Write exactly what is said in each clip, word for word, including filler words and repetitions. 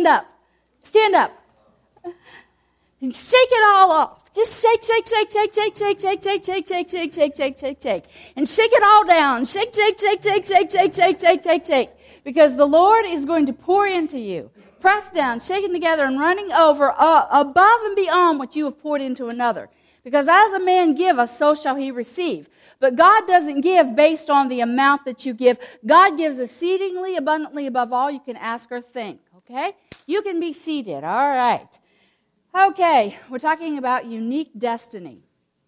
stand up. Stand up. And shake it all off. Just shake, shake, shake, shake, shake, shake, shake, shake, shake, shake, shake, shake, shake, shake, shake. And shake it all down. Shake, shake, shake, shake, shake, shake, shake, shake, shake, shake. Because the Lord is going to pour into you. Pressed down, shaken together, and running over uh, above and beyond what you have poured into another. Because as a man giveth, so shall he receive. But God doesn't give based on the amount that you give. God gives exceedingly abundantly above all you can ask or think. Okay? You can be seated. All right. Okay. We're talking about unique destiny.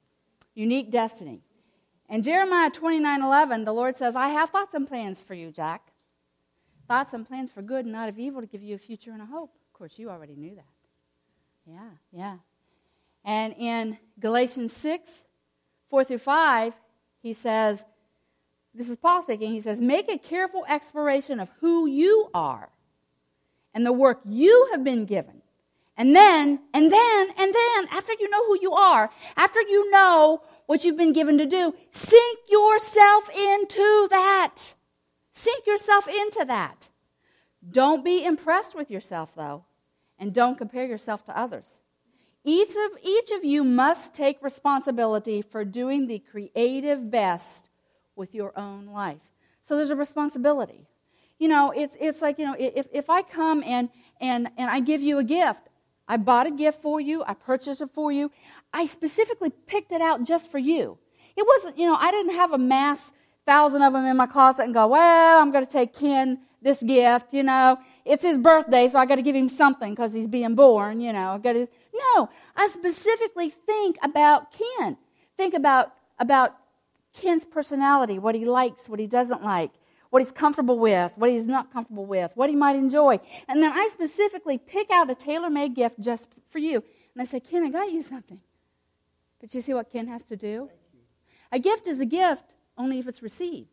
Unique destiny. In Jeremiah twenty-nine eleven, the Lord says, I have thoughts and plans for you, Jack. Thoughts and plans for good and not of evil to give you a future and a hope. Of course, you already knew that. Yeah, yeah. And in Galatians six, four through five, he says, this is Paul speaking, he says, make a careful exploration of who you are and the work you have been given. And then, and then, and then, after you know who you are, after you know what you've been given to do, sink yourself into that. Sink yourself into that. Don't be impressed with yourself, though, and don't compare yourself to others. Each of, each of you must take responsibility for doing the creative best with your own life. So there's a responsibility. You know, it's it's like, you know, if, if I come and, and, and I give you a gift, I bought a gift for you, I purchased it for you, I specifically picked it out just for you. It wasn't, you know, I didn't have a mass thousand of them in my closet and go, well, I'm going to take Ken this gift, you know. It's his birthday, so I got to give him something because he's being born, you know. I got to. No, I specifically think about Ken. Think about, about Ken's personality, what he likes, what he doesn't like, what he's comfortable with, what he's not comfortable with, what he might enjoy. And then I specifically pick out a tailor-made gift just for you. And I say, Ken, I got you something. But you see what Ken has to do? A gift is a gift only if it's received.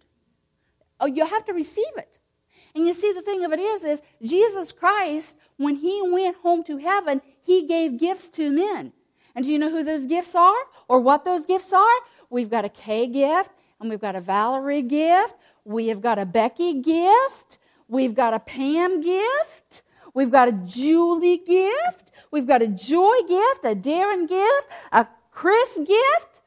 Oh, you have to receive it. And you see, the thing of it is, is Jesus Christ, when he went home to heaven, he gave gifts to men. And do you know who those gifts are? Or what those gifts are? We've got a Kay gift, and we've got a Valerie gift. We have got a Becky gift. We've got a Pam gift. We've got a Julie gift. We've got a Joy gift, a Darren gift, a Chris gift.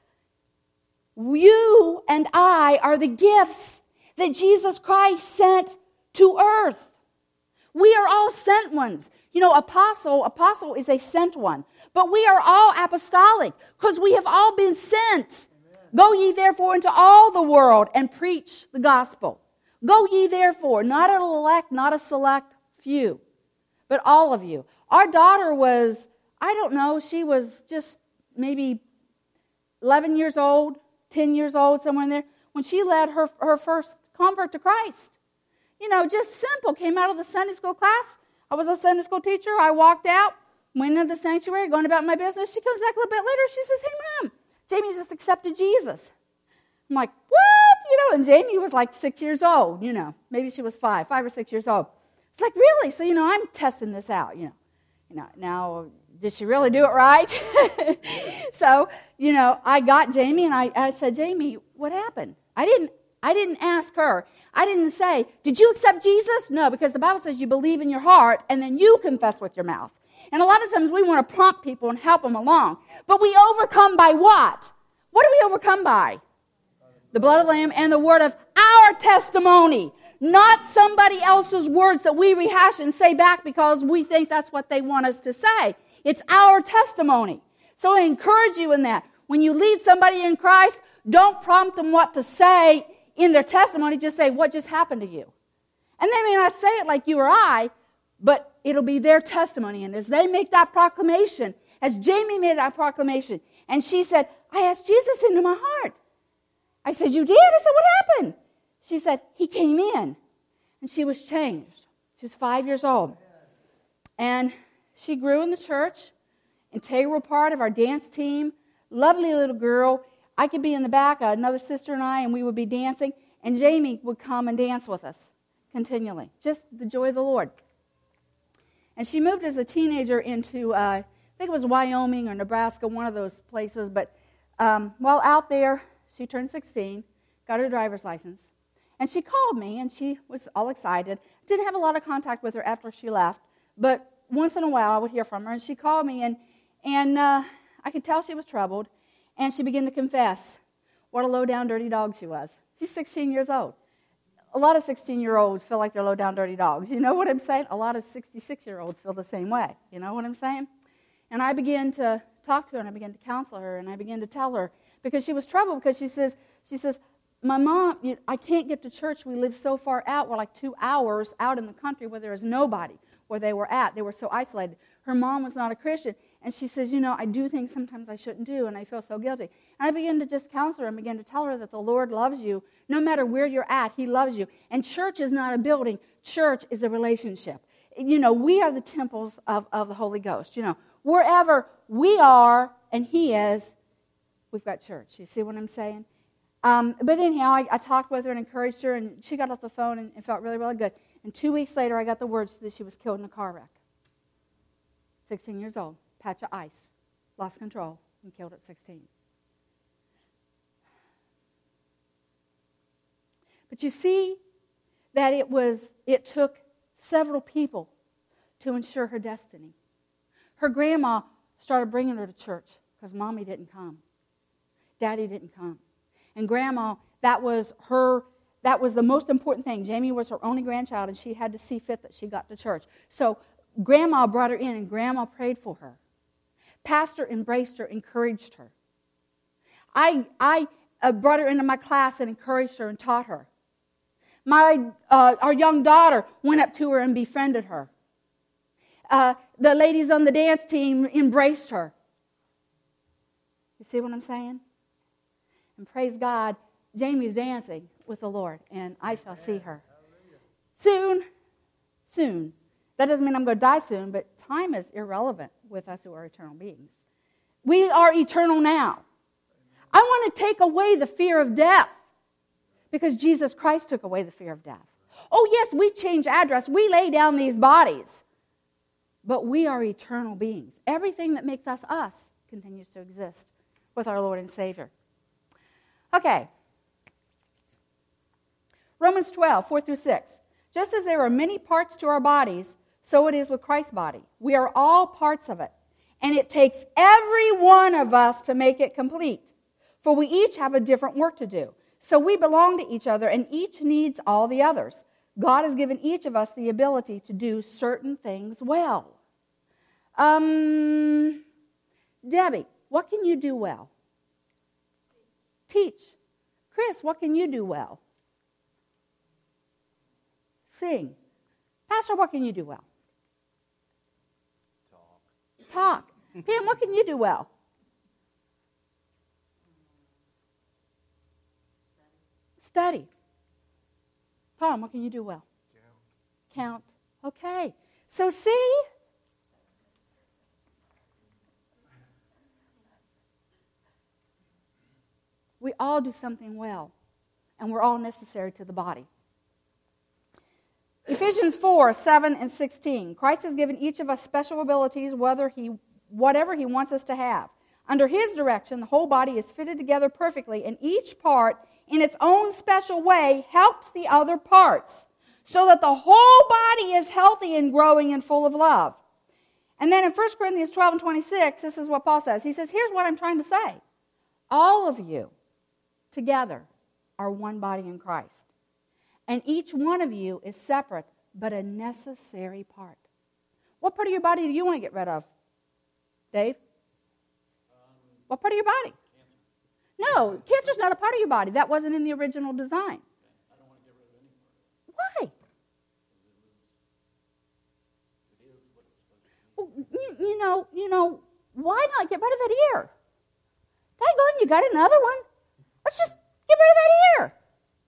You and I are the gifts that Jesus Christ sent to earth. We are all sent ones. You know, apostle, apostle is a sent one. But we are all apostolic because we have all been sent. Amen. Go ye therefore into all the world and preach the gospel. Go ye therefore, not an elect, not a select few, but all of you. Our daughter was, I don't know, she was just maybe eleven years old, ten years old, somewhere in there, when she led her, her first convert to Christ. You know, just simple. Came out of the Sunday school class. I was a Sunday school teacher. I walked out, went into the sanctuary, going about my business. She comes back a little bit later. She says, hey, Mom, Jamie just accepted Jesus. I'm like, what? You know, and Jamie was like six years old, you know. Maybe she was five, five or six years old. It's like, really? So, you know, I'm testing this out, you know. You know, now, did she really do it right? So, you know, I got Jamie, and I, I said, Jamie, what happened? I didn't I didn't ask her. I didn't say, did you accept Jesus? No, because the Bible says you believe in your heart, and then you confess with your mouth. And a lot of times we want to prompt people and help them along. But we overcome by what? What do we overcome by? The blood of the Lamb and the word of our testimony. Not somebody else's words that we rehash and say back because we think that's what they want us to say. It's our testimony. So I encourage you in that. When you lead somebody in Christ, don't prompt them what to say in their testimony. Just say, what just happened to you? And they may not say it like you or I, but it'll be their testimony. And as they make that proclamation, as Jamie made that proclamation, and she said, I asked Jesus into my heart. I said, you did? I said, what happened? She said, he came in, and she was changed. She was five years old. And she grew in the church, integral part of our dance team, lovely little girl. I could be in the back, another sister and I, and we would be dancing, and Jamie would come and dance with us continually. Just the joy of the Lord. And she moved as a teenager into, uh, I think it was Wyoming or Nebraska, one of those places. But um, while out there, she turned sixteen, got her driver's license. And she called me, and she was all excited. Didn't have a lot of contact with her after she left. but once in a while I would hear from her, and she called me, and, and uh, I could tell she was troubled, and she began to confess what a low-down, dirty dog she was. She's sixteen years old. A lot of sixteen-year-olds feel like they're low-down, dirty dogs. You know what I'm saying? A lot of sixty-six-year-olds feel the same way. You know what I'm saying? And I began to talk to her, and I began to counsel her, and I began to tell her, because she was troubled, because she says, she says, my mom, you, I can't get to church. We live so far out. We're like two hours out in the country where there is nobody where they were at. They were so isolated. Her mom was not a Christian. And she says, you know, I do things sometimes I shouldn't do, and I feel so guilty. And I began to just counsel her and began to tell her that the Lord loves you. No matter where you're at, He loves you. And church is not a building. Church is a relationship. You know, we are the temples of, of the Holy Ghost. You know, wherever we are and He is, we've got church. You see what I'm saying? Um, but anyhow, I, I talked with her and encouraged her, and she got off the phone and, and felt really, really good. And two weeks later, I got the word that she was killed in a car wreck. sixteen years old, patch of ice, lost control, and killed at sixteen. But you see that it was, it took several people to ensure her destiny. Her grandma started bringing her to church because Mommy didn't come. Daddy didn't come. And Grandma, that was her, that was the most important thing. Jamie was her only grandchild, and she had to see fit that she got to church. So Grandma brought her in, and Grandma prayed for her. Pastor embraced her, encouraged her. I, I uh, brought her into my class and encouraged her and taught her. My, uh, our young daughter went up to her and befriended her. Uh, the ladies on the dance team embraced her. You see what I'm saying? And praise God, Jamie's dancing with the Lord, and I shall see her. Soon, soon. That doesn't mean I'm going to die soon, but time is irrelevant with us who are eternal beings. We are eternal now. I want to take away the fear of death because Jesus Christ took away the fear of death. Oh, yes, we change address. We lay down these bodies, but we are eternal beings. Everything that makes us us continues to exist with our Lord and Savior. Okay. Romans twelve, four through six. Just as there are many parts to our bodies, so it is with Christ's body. We are all parts of it. And it takes every one of us to make it complete. For we each have a different work to do. So we belong to each other, and each needs all the others. God has given each of us the ability to do certain things well. Um, Debbie, what can you do well? Teach. Chris, what can you do well? Sing. Pastor, what can you do well? Talk. Talk. Pam, what can you do well? Study. Tom, what can you do well? Count. Count. Okay. So see, we all do something well, and we're all necessary to the body. Ephesians four, seven and sixteen. Christ has given each of us special abilities, whether he, whatever He wants us to have. Under His direction, the whole body is fitted together perfectly, and each part, in its own special way, helps the other parts, so that the whole body is healthy and growing and full of love. And then in First Corinthians twelve and twenty-six, this is what Paul says. He says, here's what I'm trying to say. All of you together are one body in Christ. And each one of you is separate, but a necessary part. What part of your body do you want to get rid of? Dave? Um, what part of your body? Cancer. No, cancer's not a part of your body. That wasn't in the original design. I don't want to get rid of any part. Why? Well, you, you know, you know, why not get rid of that ear? Daggone, you got another one. Let's just get rid of that ear.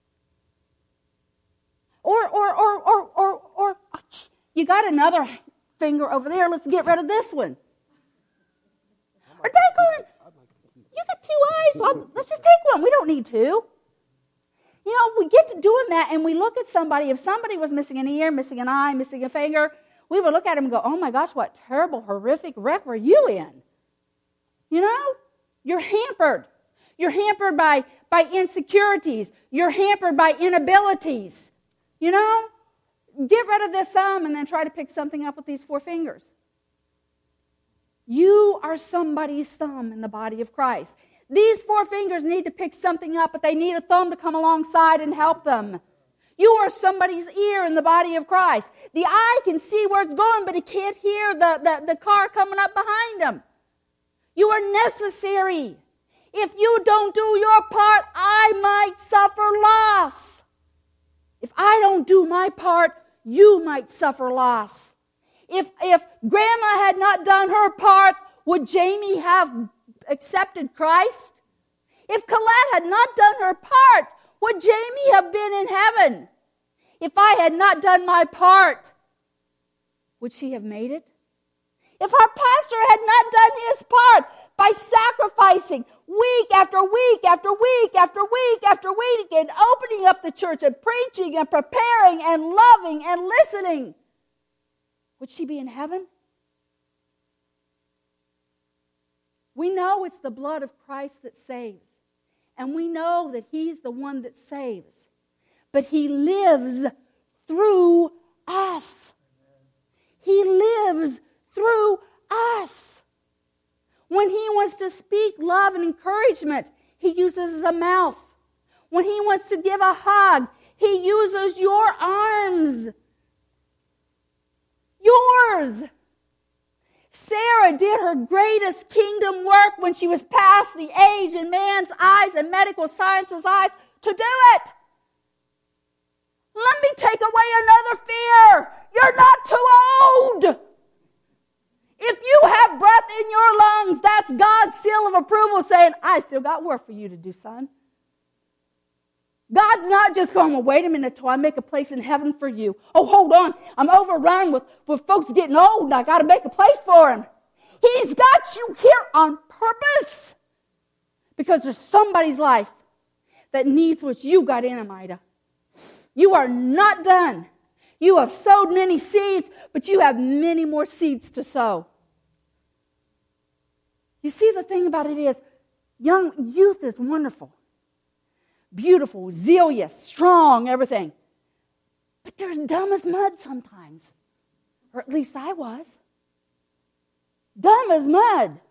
Or, or, or, or, or, or, you got another finger over there. Let's get rid of this one. Or daggone, you got two eyes. Well, let's just take one. We don't need two. You know, we get to doing that, and we look at somebody. If somebody was missing an ear, missing an eye, missing a finger, we would look at them and go, oh my gosh, what terrible, horrific wreck were you in? You know, you're hampered. You're hampered by, by insecurities. You're hampered by inabilities. You know, get rid of this thumb and then try to pick something up with these four fingers. You are somebody's thumb in the body of Christ. These four fingers need to pick something up, but they need a thumb to come alongside and help them. You are somebody's ear in the body of Christ. The eye can see where it's going, but it can't hear the, the, the car coming up behind them. You are necessary. If you don't do your part, I might suffer loss. If I don't do my part, you might suffer loss. If, if Grandma had not done her part, would Jamie have accepted Christ? If Colette had not done her part, would Jamie have been in heaven? If I had not done my part, would she have made it? If our pastor had not done his part by sacrificing week after week after week after week after week and opening up the church and preaching and preparing and loving and listening, would she be in heaven? We know it's the blood of Christ that saves. And we know that He's the one that saves. But He lives through us. He lives through us. When He wants to speak love and encouragement, He uses a mouth. When He wants to give a hug, He uses your arms. Yours. Sarah did her greatest kingdom work when she was past the age in man's eyes and medical science's eyes to do it. Let me take away another fear. You're not too old. If you have breath in your lungs, that's God's seal of approval saying, I still got work for you to do, son. God's not just going, well, wait a minute till I make a place in heaven for you. Oh, hold on. I'm overrun with, with folks getting old and I got to make a place for them. He's got you here on purpose. Because there's somebody's life that needs what you got in them, Ida. You are not done. You have sowed many seeds, but you have many more seeds to sow. You see, the thing about it is, young youth is wonderful. Beautiful, zealous, strong, everything. But they're dumb as mud sometimes. Or at least I was. Dumb as mud.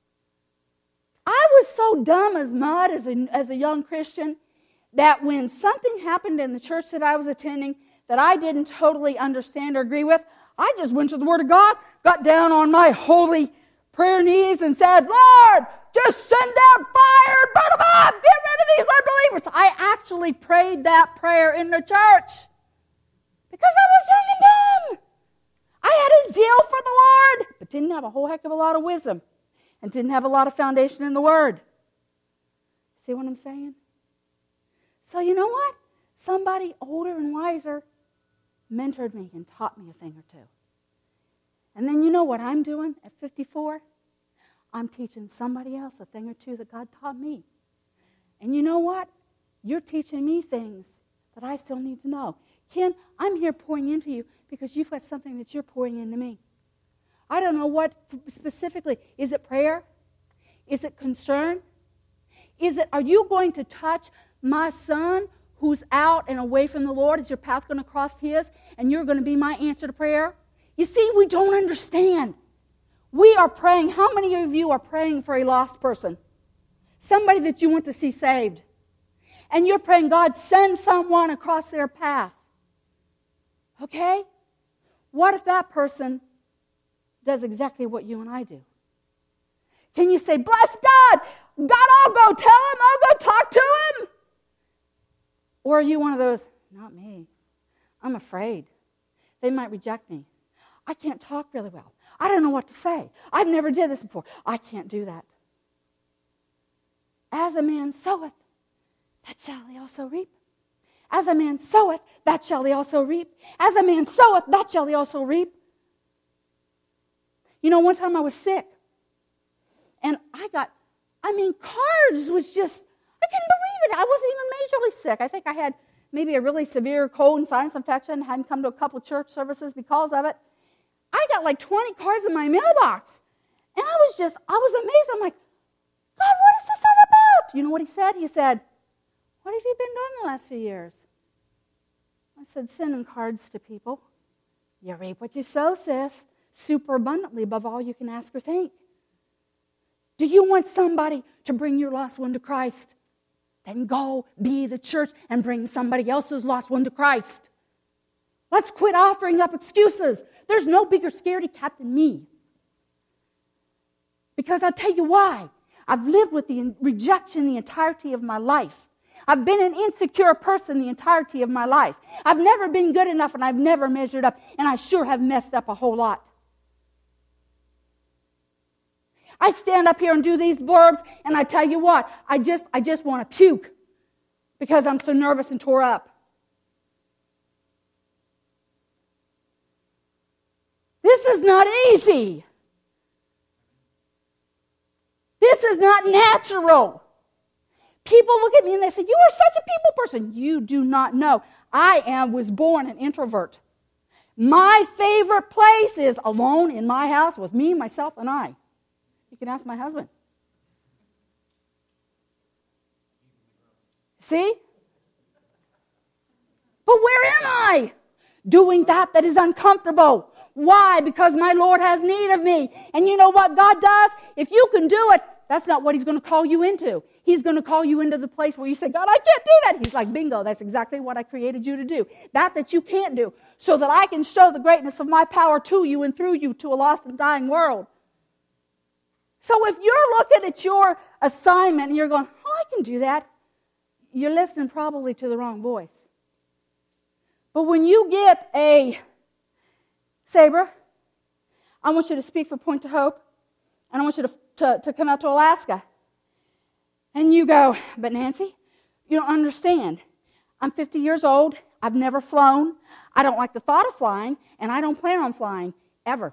I was so dumb as mud as a, as a young Christian that when something happened in the church that I was attending that I didn't totally understand or agree with, I just went to the Word of God, got down on my holy prayer knees and said, Lord, just send down fire and burn them up. Get rid of these unbelievers. I actually prayed that prayer in the church because I was young and dumb. I had a zeal for the Lord, but didn't have a whole heck of a lot of wisdom and didn't have a lot of foundation in the Word. See what I'm saying? So you know what? Somebody older and wiser mentored me and taught me a thing or two. And then you know what I'm doing at fifty-four? I'm teaching somebody else a thing or two that God taught me. And you know what? You're teaching me things that I still need to know. Ken, I'm here pouring into you because you've got something that you're pouring into me. I don't know what specifically. Is it prayer? Is it concern? Is it, are you going to touch my son who's out and away from the Lord? Is your path going to cross his? And you're going to be my answer to prayer? You see, we don't understand. We are praying. How many of you are praying for a lost person? Somebody that you want to see saved. And you're praying, God, send someone across their path. Okay? What if that person does exactly what you and I do? Can you say, bless God, God, I'll go tell him, I'll go talk to him? Or are you one of those, not me, I'm afraid. They might reject me. I can't talk really well. I don't know what to say. I've never did this before. I can't do that. As a man soweth, that shall he also reap. As a man soweth, that shall he also reap. As a man soweth, that shall he also reap. You know, one time I was sick. And I got, I mean, cards was just, I couldn't believe it. I wasn't even majorly sick. I think I had maybe a really severe cold and sinus infection. Hadn't come to a couple church services because of it. I got like twenty cards in my mailbox. And I was just, I was amazed. I'm like, God, what is this all about? You know what he said? He said, what have you been doing the last few years? I said, sending cards to people. You reap what you sow, sis. Super abundantly above all you can ask or think. Do you want somebody to bring your lost one to Christ? Then go be the church and bring somebody else's lost one to Christ. Let's quit offering up excuses. There's no bigger scaredy cat than me. Because I'll tell you why. I've lived with the rejection the entirety of my life. I've been an insecure person the entirety of my life. I've never been good enough, and I've never measured up, and I sure have messed up a whole lot. I stand up here and do these blurbs, and I tell you what, I just I just want to puke because I'm so nervous and tore up. This is not easy. This is not natural. People look at me and they say, you are such a people person. You do not know. I am was born an introvert. My favorite place is alone in my house with me, myself, and I. You can ask my husband. See? But where am I? Doing that that is uncomfortable. Why? Because my Lord has need of me. And you know what God does? If you can do it, that's not what He's going to call you into. He's going to call you into the place where you say, God, I can't do that. He's like, bingo, that's exactly what I created you to do. That that you can't do, so that I can show the greatness of my power to you and through you to a lost and dying world. So if you're looking at your assignment and you're going, oh, I can do that, you're listening probably to the wrong voice. But when you get a, Sabre, I want you to speak for Point to Hope, and I want you to, to, to come out to Alaska. And you go, but Nancy, you don't understand. I'm fifty years old. I've never flown. I don't like the thought of flying, and I don't plan on flying ever.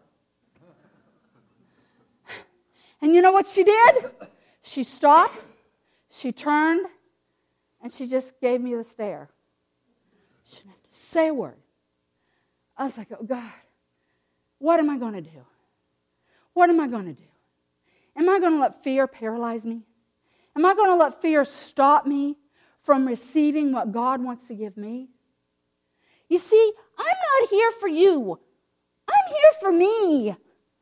And you know what she did? She stopped, she turned, and she just gave me the stare. She didn't have to say a word. I was like, oh, God, what am I going to do? What am I going to do? Am I going to let fear paralyze me? Am I going to let fear stop me from receiving what God wants to give me? You see, I'm not here for you. I'm here for me.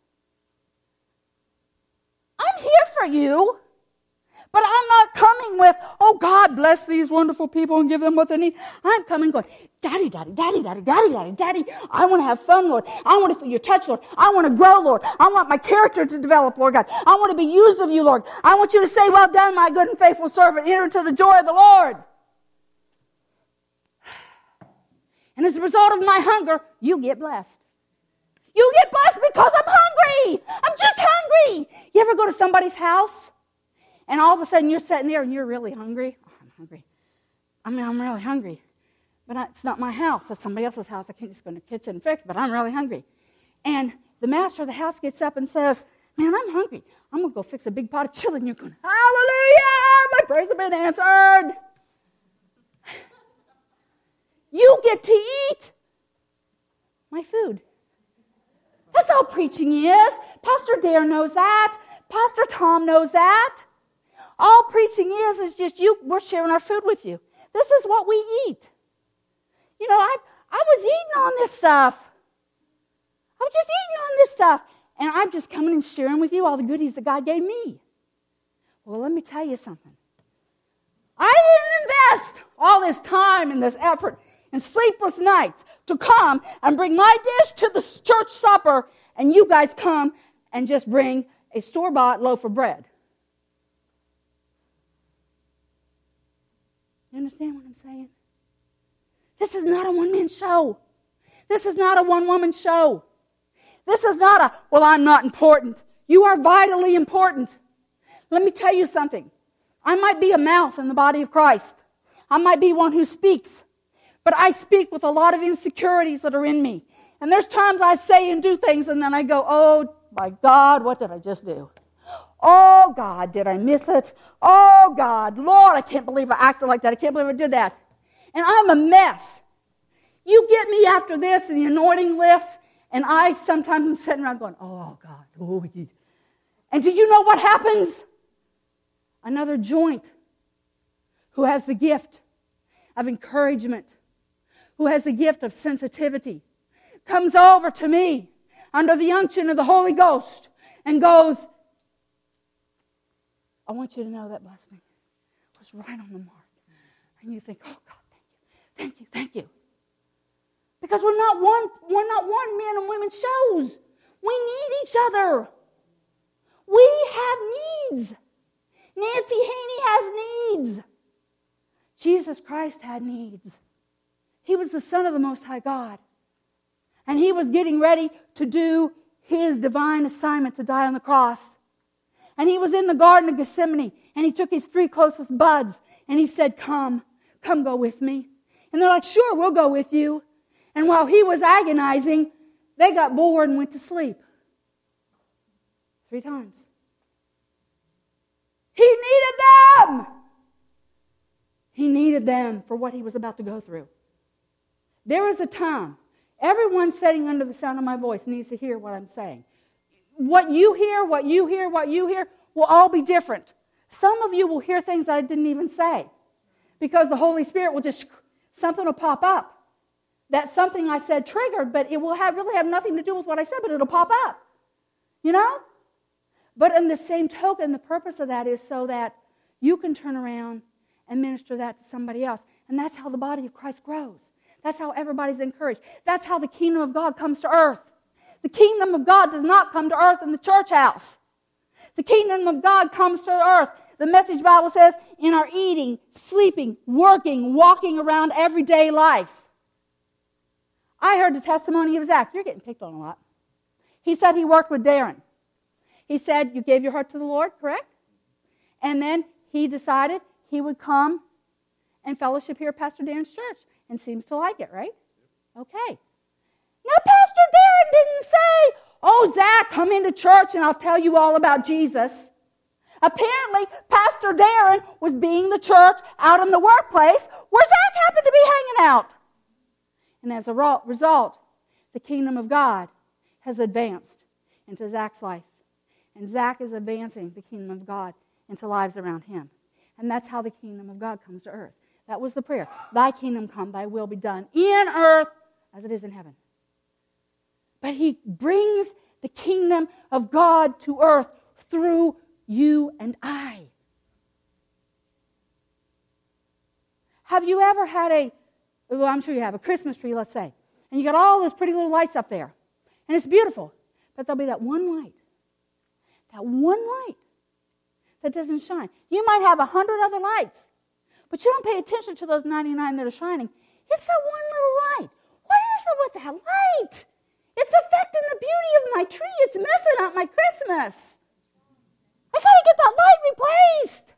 I'm here for you, but I'm not coming with, oh, God, bless these wonderful people and give them what they need. I'm coming going, Daddy, Daddy, Daddy, Daddy, Daddy, Daddy, Daddy, I want to have fun, Lord. I want to feel your touch, Lord. I want to grow, Lord. I want my character to develop, Lord God. I want to be used of you, Lord. I want you to say, well done, my good and faithful servant. Enter into the joy of the Lord. And as a result of my hunger, you get blessed. You get blessed because I'm hungry. I'm just hungry. You ever go to somebody's house and all of a sudden you're sitting there and you're really hungry? Oh, I'm hungry. I mean, I'm really hungry. But I, it's not my house. It's somebody else's house. I can't just go in the kitchen and fix, but I'm really hungry. And the master of the house gets up and says, man, I'm hungry. I'm going to go fix a big pot of chili. And you're going, hallelujah, my prayers have been answered. You get to eat my food. That's all preaching is. Pastor Dare knows that. Pastor Tom knows that. All preaching is is just you. We're sharing our food with you. This is what we eat. You know, I I was eating on this stuff. I was just eating on this stuff. And I'm just coming and sharing with you all the goodies that God gave me. Well, let me tell you something. I didn't invest all this time and this effort and sleepless nights to come and bring my dish to the church supper, and you guys come and just bring a store-bought loaf of bread. You understand what I'm saying? This is not a one-man show. This is not a one-woman show. This is not a, well, I'm not important. You are vitally important. Let me tell you something. I might be a mouth in the body of Christ. I might be one who speaks. But I speak with a lot of insecurities that are in me. And there's times I say and do things and then I go, oh, my God, what did I just do? Oh, God, did I miss it? Oh, God, Lord, I can't believe I acted like that. I can't believe I did that. And I'm a mess. You get me after this and the anointing lifts, and I sometimes am sitting around going, oh, God. Oh, and do you know what happens? Another joint who has the gift of encouragement, who has the gift of sensitivity, comes over to me under the unction of the Holy Ghost and goes, I want you to know that blessing was right on the mark. And you think, oh God, thank you, thank you, thank you. Because we're not one, we're not one men and women shows. We need each other. We have needs. Nancy Haney has needs. Jesus Christ had needs. He was the Son of the Most High God. And he was getting ready to do his divine assignment to die on the cross. And he was in the Garden of Gethsemane. And he took his three closest buds. And he said, come, come go with me. And they're like, sure, we'll go with you. And while he was agonizing, they got bored and went to sleep. Three times. He needed them. He needed them for what he was about to go through. There is a time, everyone sitting under the sound of my voice needs to hear what I'm saying. What you hear, what you hear, what you hear will all be different. Some of you will hear things that I didn't even say. Because the Holy Spirit will just, something will pop up. That's something I said triggered, but it will have really have nothing to do with what I said, but it'll pop up. You know? But in the same token, the purpose of that is so that you can turn around and minister that to somebody else. And that's how the body of Christ grows. That's how everybody's encouraged. That's how the kingdom of God comes to earth. The kingdom of God does not come to earth in the church house. The kingdom of God comes to earth. The Message Bible says, in our eating, sleeping, working, walking around everyday life. I heard the testimony of Zach. You're getting picked on a lot. He said he worked with Darren. He said, you gave your heart to the Lord, correct? And then he decided he would come and fellowship here at Pastor Darren's church. And seems to like it, right? Okay. Now, Pastor Darren didn't say, oh, Zach, come into church and I'll tell you all about Jesus. Apparently, Pastor Darren was being the church out in the workplace where Zach happened to be hanging out. And as a result, the kingdom of God has advanced into Zach's life. And Zach is advancing the kingdom of God into lives around him. And that's how the kingdom of God comes to earth. That was the prayer. Thy kingdom come, thy will be done in earth as it is in heaven. But he brings the kingdom of God to earth through you and I. Have you ever had a, well, I'm sure you have, a Christmas tree, let's say, and you got all those pretty little lights up there, and it's beautiful, but there'll be that one light, that one light that doesn't shine. You might have a hundred other lights, but you don't pay attention to those ninety-nine that are shining. It's that one little light. What is it with that light? It's affecting the beauty of my tree. It's messing up my Christmas. I got to get that light replaced.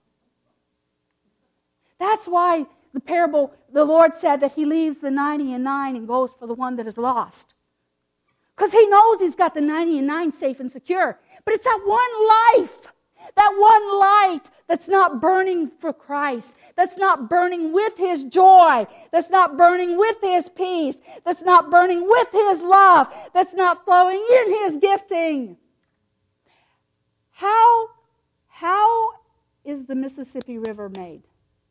That's why the parable, the Lord said that he leaves the ninety and nine and goes for the one that is lost. Because he knows he's got the ninety and nine safe and secure. But it's that one life, that one light that's not burning for Christ, that's not burning with his joy, that's not burning with his peace, that's not burning with his love, that's not flowing in his gifting. How, how is the Mississippi River made?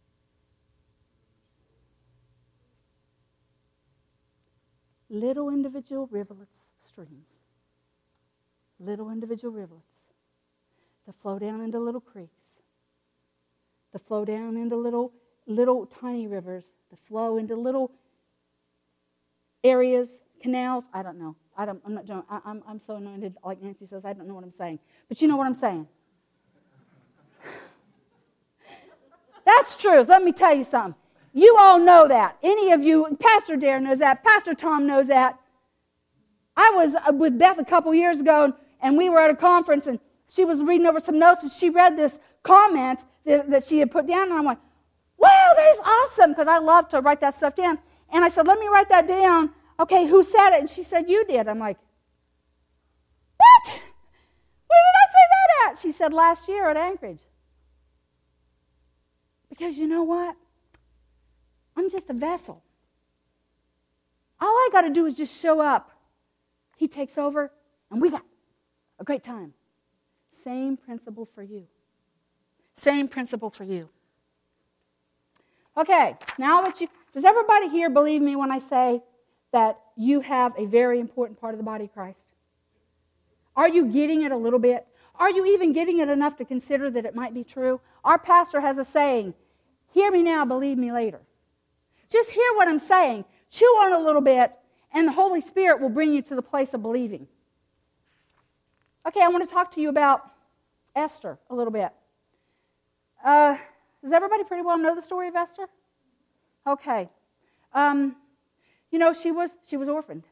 Little individual rivulets, streams. Little individual rivulets that flow down into little creeks, that flow down into little, little tiny rivers, that flow into little areas, canals. I don't know. I don't, I'm not doing, I, I'm, I'm so anointed, like Nancy says, I don't know what I'm saying. But you know what I'm saying. That's true. Let me tell you something. You all know that. Any of you, Pastor Darren knows that. Pastor Tom knows that. I was with Beth a couple years ago, and we were at a conference, and she was reading over some notes, and she read this comment that, that she had put down, and I went, wow, that is awesome, because I love to write that stuff down. And I said, let me write that down. Okay, who said it? And she said, you did. I'm like, what? Where did I say that at? She said, last year at Anchorage. Because you know what? I'm just a vessel. All I got to do is just show up. He takes over, and we got a great time. Same principle for you. Same principle for you. Okay, now that you Does everybody here believe me when I say that you have a very important part of the body of Christ? Are you getting it a little bit? Are you even getting it enough to consider that it might be true? Our pastor has a saying, hear me now, believe me later. Just hear what I'm saying. Chew on it a little bit, and the Holy Spirit will bring you to the place of believing. Okay, I want to talk to you about Esther a little bit. Uh, does everybody pretty well know the story of Esther? Okay. Um, you know, she was she was orphaned.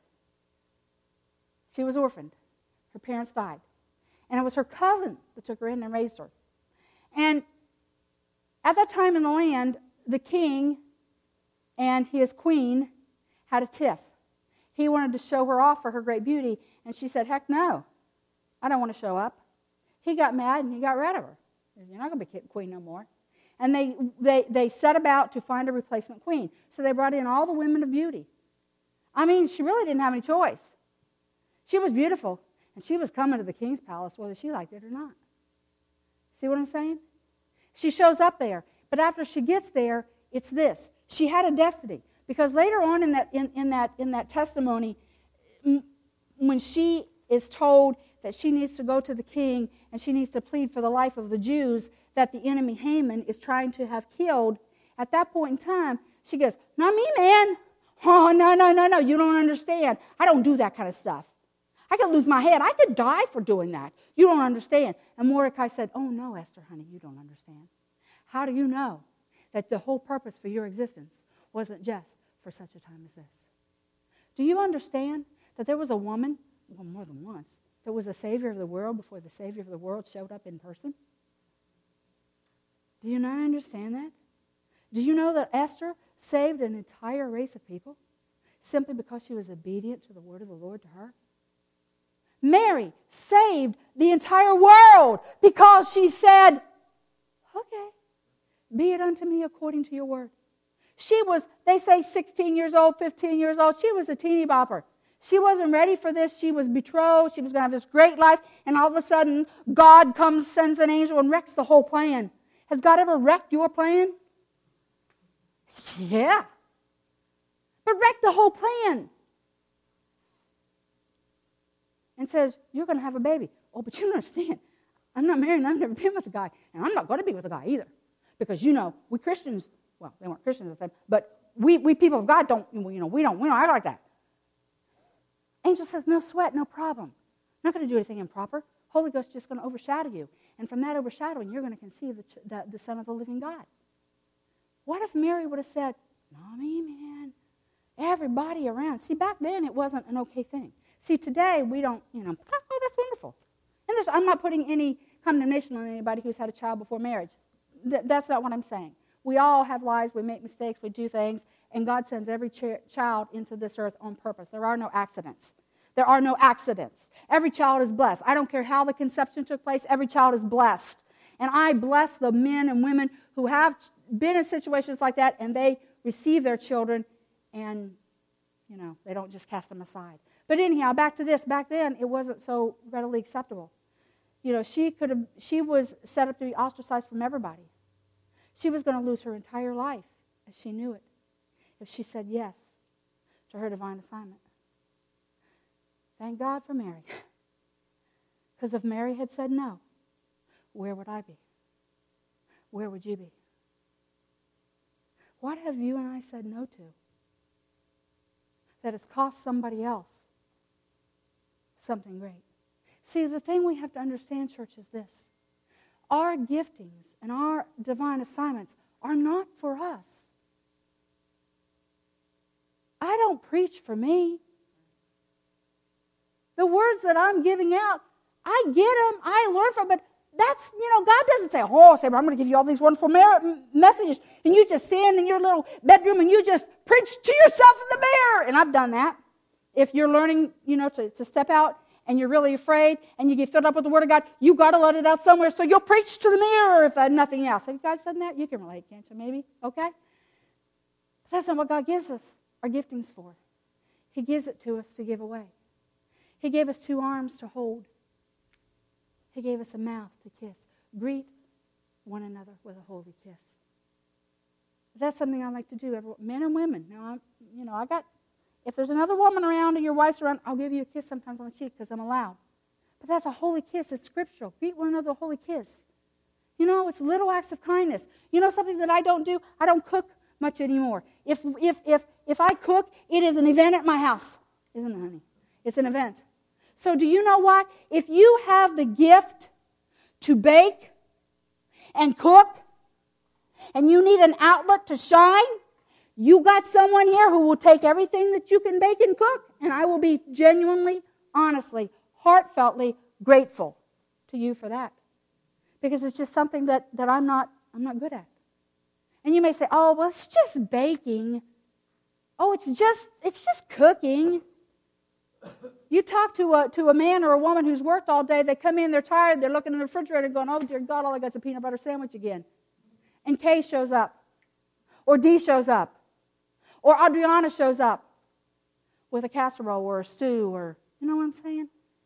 She was orphaned. Her parents died. And it was her cousin that took her in and raised her. And at that time in the land, the king and his queen had a tiff. He wanted to show her off for her great beauty, and she said, heck no, I don't want to show up. He got mad and he got rid of her. You're not going to be queen no more. And they, they, they set about to find a replacement queen. So they brought in all the women of beauty. I mean, she really didn't have any choice. She was beautiful, and she was coming to the king's palace whether she liked it or not. See what I'm saying? She shows up there, but after she gets there, it's this. She had a destiny. Because later on in that, in, in that, in that testimony, m- when she is told that she needs to go to the king and she needs to plead for the life of the Jews that the enemy Haman is trying to have killed, at that point in time, she goes, not me, man. Oh, no, no, no, no, you don't understand. I don't do that kind of stuff. I could lose my head. I could die for doing that. You don't understand. And Mordecai said, oh, no, Esther, honey, you don't understand. How do you know that the whole purpose for your existence wasn't just for such a time as this? Do you understand that there was a woman, well, more than once, that was a Savior of the world before the Savior of the world showed up in person? Do you not understand that? Do you know that Esther saved an entire race of people simply because she was obedient to the word of the Lord to her? Mary saved the entire world because she said, okay, be it unto me according to your word. She was, they say sixteen years old, fifteen years old. She was a teeny bopper. She wasn't ready for this. She was betrothed. She was going to have this great life. And all of a sudden, God comes, sends an angel, and wrecks the whole plan. Has God ever wrecked your plan? Yeah. But wrecked the whole plan. And says, you're going to have a baby. Oh, but you don't understand. I'm not married and I've never been with a guy. And I'm not going to be with a guy either. Because, you know, we Christians, well, they weren't Christians at the time, but we, we people of God don't, you know, we don't, we don't act like that. Angel says, no sweat, no problem. Not going to do anything improper. Holy Ghost is just going to overshadow you. And from that overshadowing, you're going to conceive the, the, the Son of the living God. What if Mary would have said, not me, man. Everybody around. See, back then it wasn't an okay thing. See, today we don't, you know, oh, that's wonderful. And there's, I'm not putting any condemnation on anybody who's had a child before marriage. Th- that's not what I'm saying. We all have lives, we make mistakes, we do things, and God sends every ch- child into this earth on purpose. There are no accidents. There are no accidents. Every child is blessed. I don't care how the conception took place, every child is blessed. And I bless the men and women who have been in situations like that, and they receive their children, and, you know, they don't just cast them aside. But anyhow, back to this. Back then, it wasn't so readily acceptable. You know, she could have. She was set up to be ostracized from everybody. She was going to lose her entire life, as she knew it, if she said yes to her divine assignment. Thank God for Mary. Because if Mary had said no, where would I be? Where would you be? What have you and I said no to that has cost somebody else something great? See, the thing we have to understand, church, is this. Our giftings and our divine assignments are not for us. I don't preach for me. The words that I'm giving out, I get them, I learn from, but that's, you know, God doesn't say, oh, Sabre, I'm going to give you all these wonderful mer- messages, and you just stand in your little bedroom and you just preach to yourself in the mirror. And I've done that. If you're learning, you know, to, to step out and you're really afraid and you get filled up with the Word of God, you got to let it out somewhere, so you'll preach to the mirror if uh, nothing else. Have you guys done that? You can relate, can't you, maybe? Okay? But that's not what God gives us our giftings for. He gives it to us to give away. He gave us two arms to hold. He gave us a mouth to kiss. Greet one another with a holy kiss. That's something I like to do, every, men and women. Now, I'm, you know, I got, if there's another woman around and your wife's around, I'll give you a kiss sometimes on the cheek because I'm allowed. But that's a holy kiss. It's scriptural. Greet one another a holy kiss. You know, it's little acts of kindness. You know something that I don't do? I don't cook much anymore. If if if if I cook, it is an event at my house. Isn't it, honey? It's an event. So do you know what? If you have the gift to bake and cook, and you need an outlet to shine, you got someone here who will take everything that you can bake and cook, and I will be genuinely, honestly, heartfeltly grateful to you for that. Because it's just something that, that I'm not I'm not good at. And you may say, oh, well, it's just baking. Oh, it's just it's just cooking. You talk to a to a man or a woman who's worked all day, they come in, they're tired, they're looking in the refrigerator going, oh, dear God, all I got is a peanut butter sandwich again. And Kay shows up. Or Dee shows up. Or Adriana shows up with a casserole or a stew or, you know what I'm saying?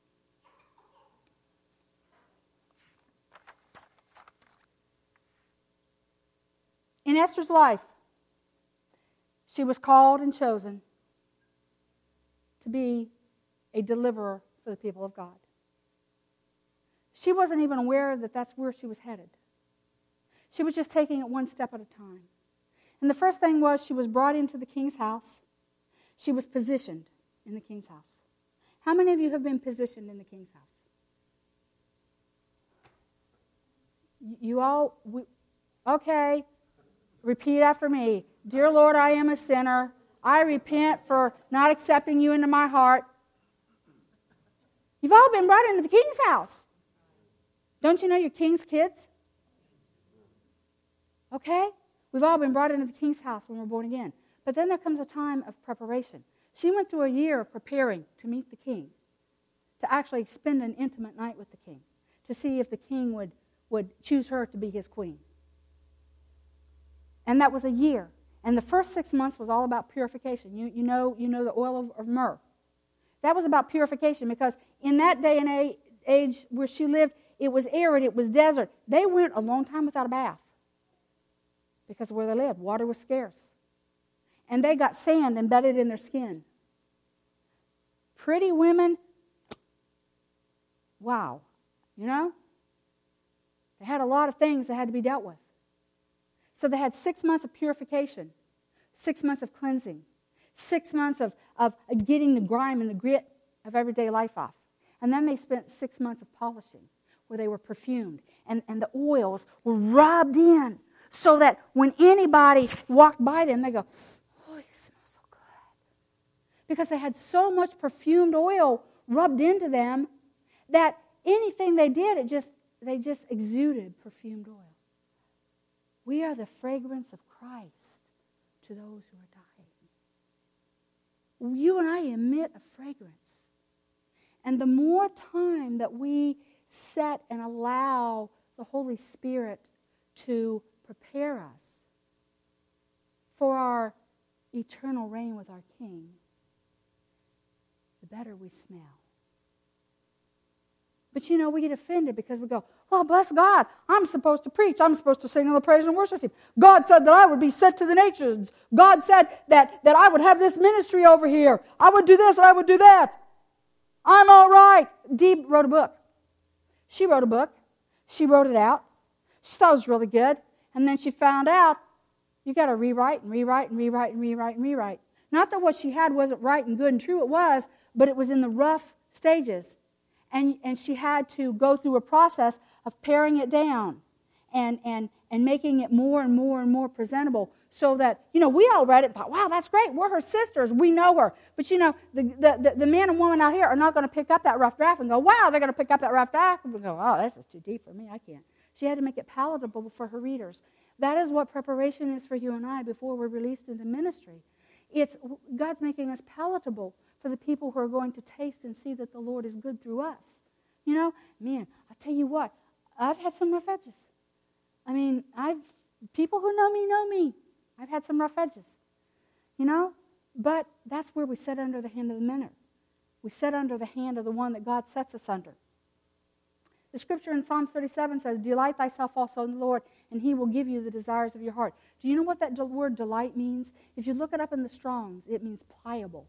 In Esther's life, she was called and chosen to be a deliverer for the people of God. She wasn't even aware that that's where she was headed. She was just taking it one step at a time. And the first thing was she was brought into the king's house. She was positioned in the king's house. How many of you have been positioned in the king's house? You all, we, okay, repeat after me. Dear Lord, I am a sinner. I repent for not accepting you into my heart. You've all been brought into the king's house. Don't you know you're king's kids? Okay? We've all been brought into the king's house when we're born again. But then there comes a time of preparation. She went through a year of preparing to meet the king, to actually spend an intimate night with the king, to see if the king would, would choose her to be his queen. And that was a year. And the first six months was all about purification. You, you, know, you know the oil of, of myrrh. That was about purification because in that day and age where she lived, it was arid, it was desert. They went a long time without a bath because of where they lived. Water was scarce. And they got sand embedded in their skin. Pretty women, wow, you know? They had a lot of things that had to be dealt with. So they had six months of purification, six months of cleansing, six months of, of getting the grime and the grit of everyday life off. And then they spent six months of polishing where they were perfumed and, and the oils were rubbed in so that when anybody walked by them, they go, oh, you smell so good. Because they had so much perfumed oil rubbed into them that anything they did, it just they just exuded perfumed oil. We are the fragrance of Christ to those who are dying. You and I emit a fragrance. And the more time that we set and allow the Holy Spirit to prepare us for our eternal reign with our King, the better we smell. But you know, we get offended because we go, well, bless God, I'm supposed to preach. I'm supposed to sing on the praise and worship team. God said that I would be sent to the nations. God said that, that I would have this ministry over here. I would do this and I would do that. I'm all right. Dee wrote a book. She wrote a book. She wrote it out. She thought it was really good. And then she found out you got to rewrite and rewrite and rewrite and rewrite and rewrite. Not that what she had wasn't right and good and true. It was, but it was in the rough stages. And, and she had to go through a process of paring it down and, and, and making it more and more and more presentable so that, you know, we all read it and thought, wow, that's great. We're her sisters. We know her. But, you know, the, the, the, the man and woman out here are not going to pick up that rough draft and go, wow, they're going to pick up that rough draft and go, oh, that's just too deep for me. I can't. She had to make it palatable for her readers. That is what preparation is for you and I before we're released into ministry. It's God's making us palatable for the people who are going to taste and see that the Lord is good through us. You know, man, I'll tell you what, I've had some rough edges. I mean, I've people who know me know me. I've had some rough edges, you know, but that's where we sit under the hand of the mentor. We sit under the hand of the one that God sets us under. The scripture in Psalms thirty-seven says, delight thyself also in the Lord, and he will give you the desires of your heart. Do you know what that word delight means? If you look it up in the Strongs, it means pliable.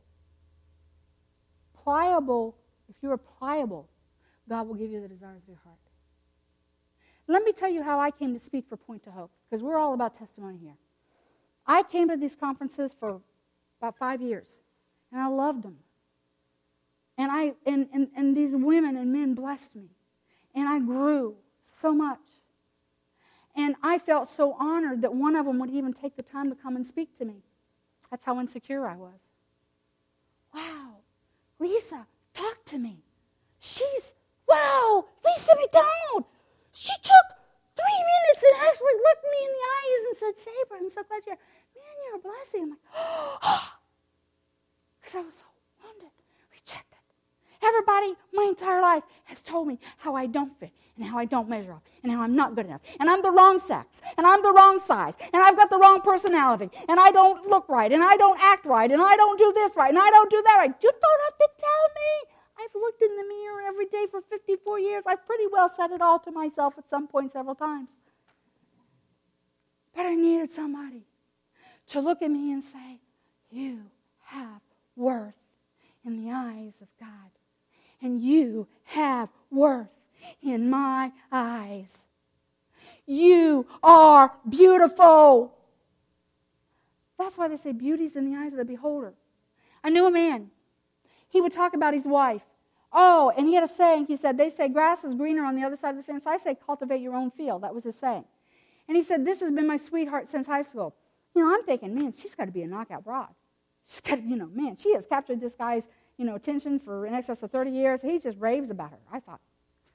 Pliable, if you are pliable, God will give you the desires of your heart. Let me tell you how I came to speak for Point to Hope, because we're all about testimony here. I came to these conferences for about five years, and I loved them. And, I, and, and, and these women and men blessed me. And I grew so much. And I felt so honored that one of them would even take the time to come and speak to me. That's how insecure I was. Wow, Lisa, talk to me. She's, wow, Lisa McDonald. She took three minutes and actually looked me in the eyes and said, Sabre, I'm so glad you're here. Man, you're a blessing. I'm like, oh, because I was so wounded, rejected. Everybody, my entire life, has told me how I don't fit and how I don't measure up and how I'm not good enough. And I'm the wrong sex and I'm the wrong size and I've got the wrong personality and I don't look right and I don't act right and I don't do this right and I don't do that right. You don't have to tell me. I've looked in the mirror every day for fifty-four years. I've pretty well said it all to myself at some point several times. But I needed somebody to look at me and say, you have worth in the eyes of God. And you have worth in my eyes. You are beautiful. That's why they say beauty's in the eyes of the beholder. I knew a man. He would talk about his wife. Oh, and he had a saying. He said, they say grass is greener on the other side of the fence. I say cultivate your own field. That was his saying. And he said, this has been my sweetheart since high school. You know, I'm thinking, man, she's got to be a knockout broad. She's got to, you know, man, she has captured this guy's you know, attention for in excess of thirty years. He just raves about her, I thought.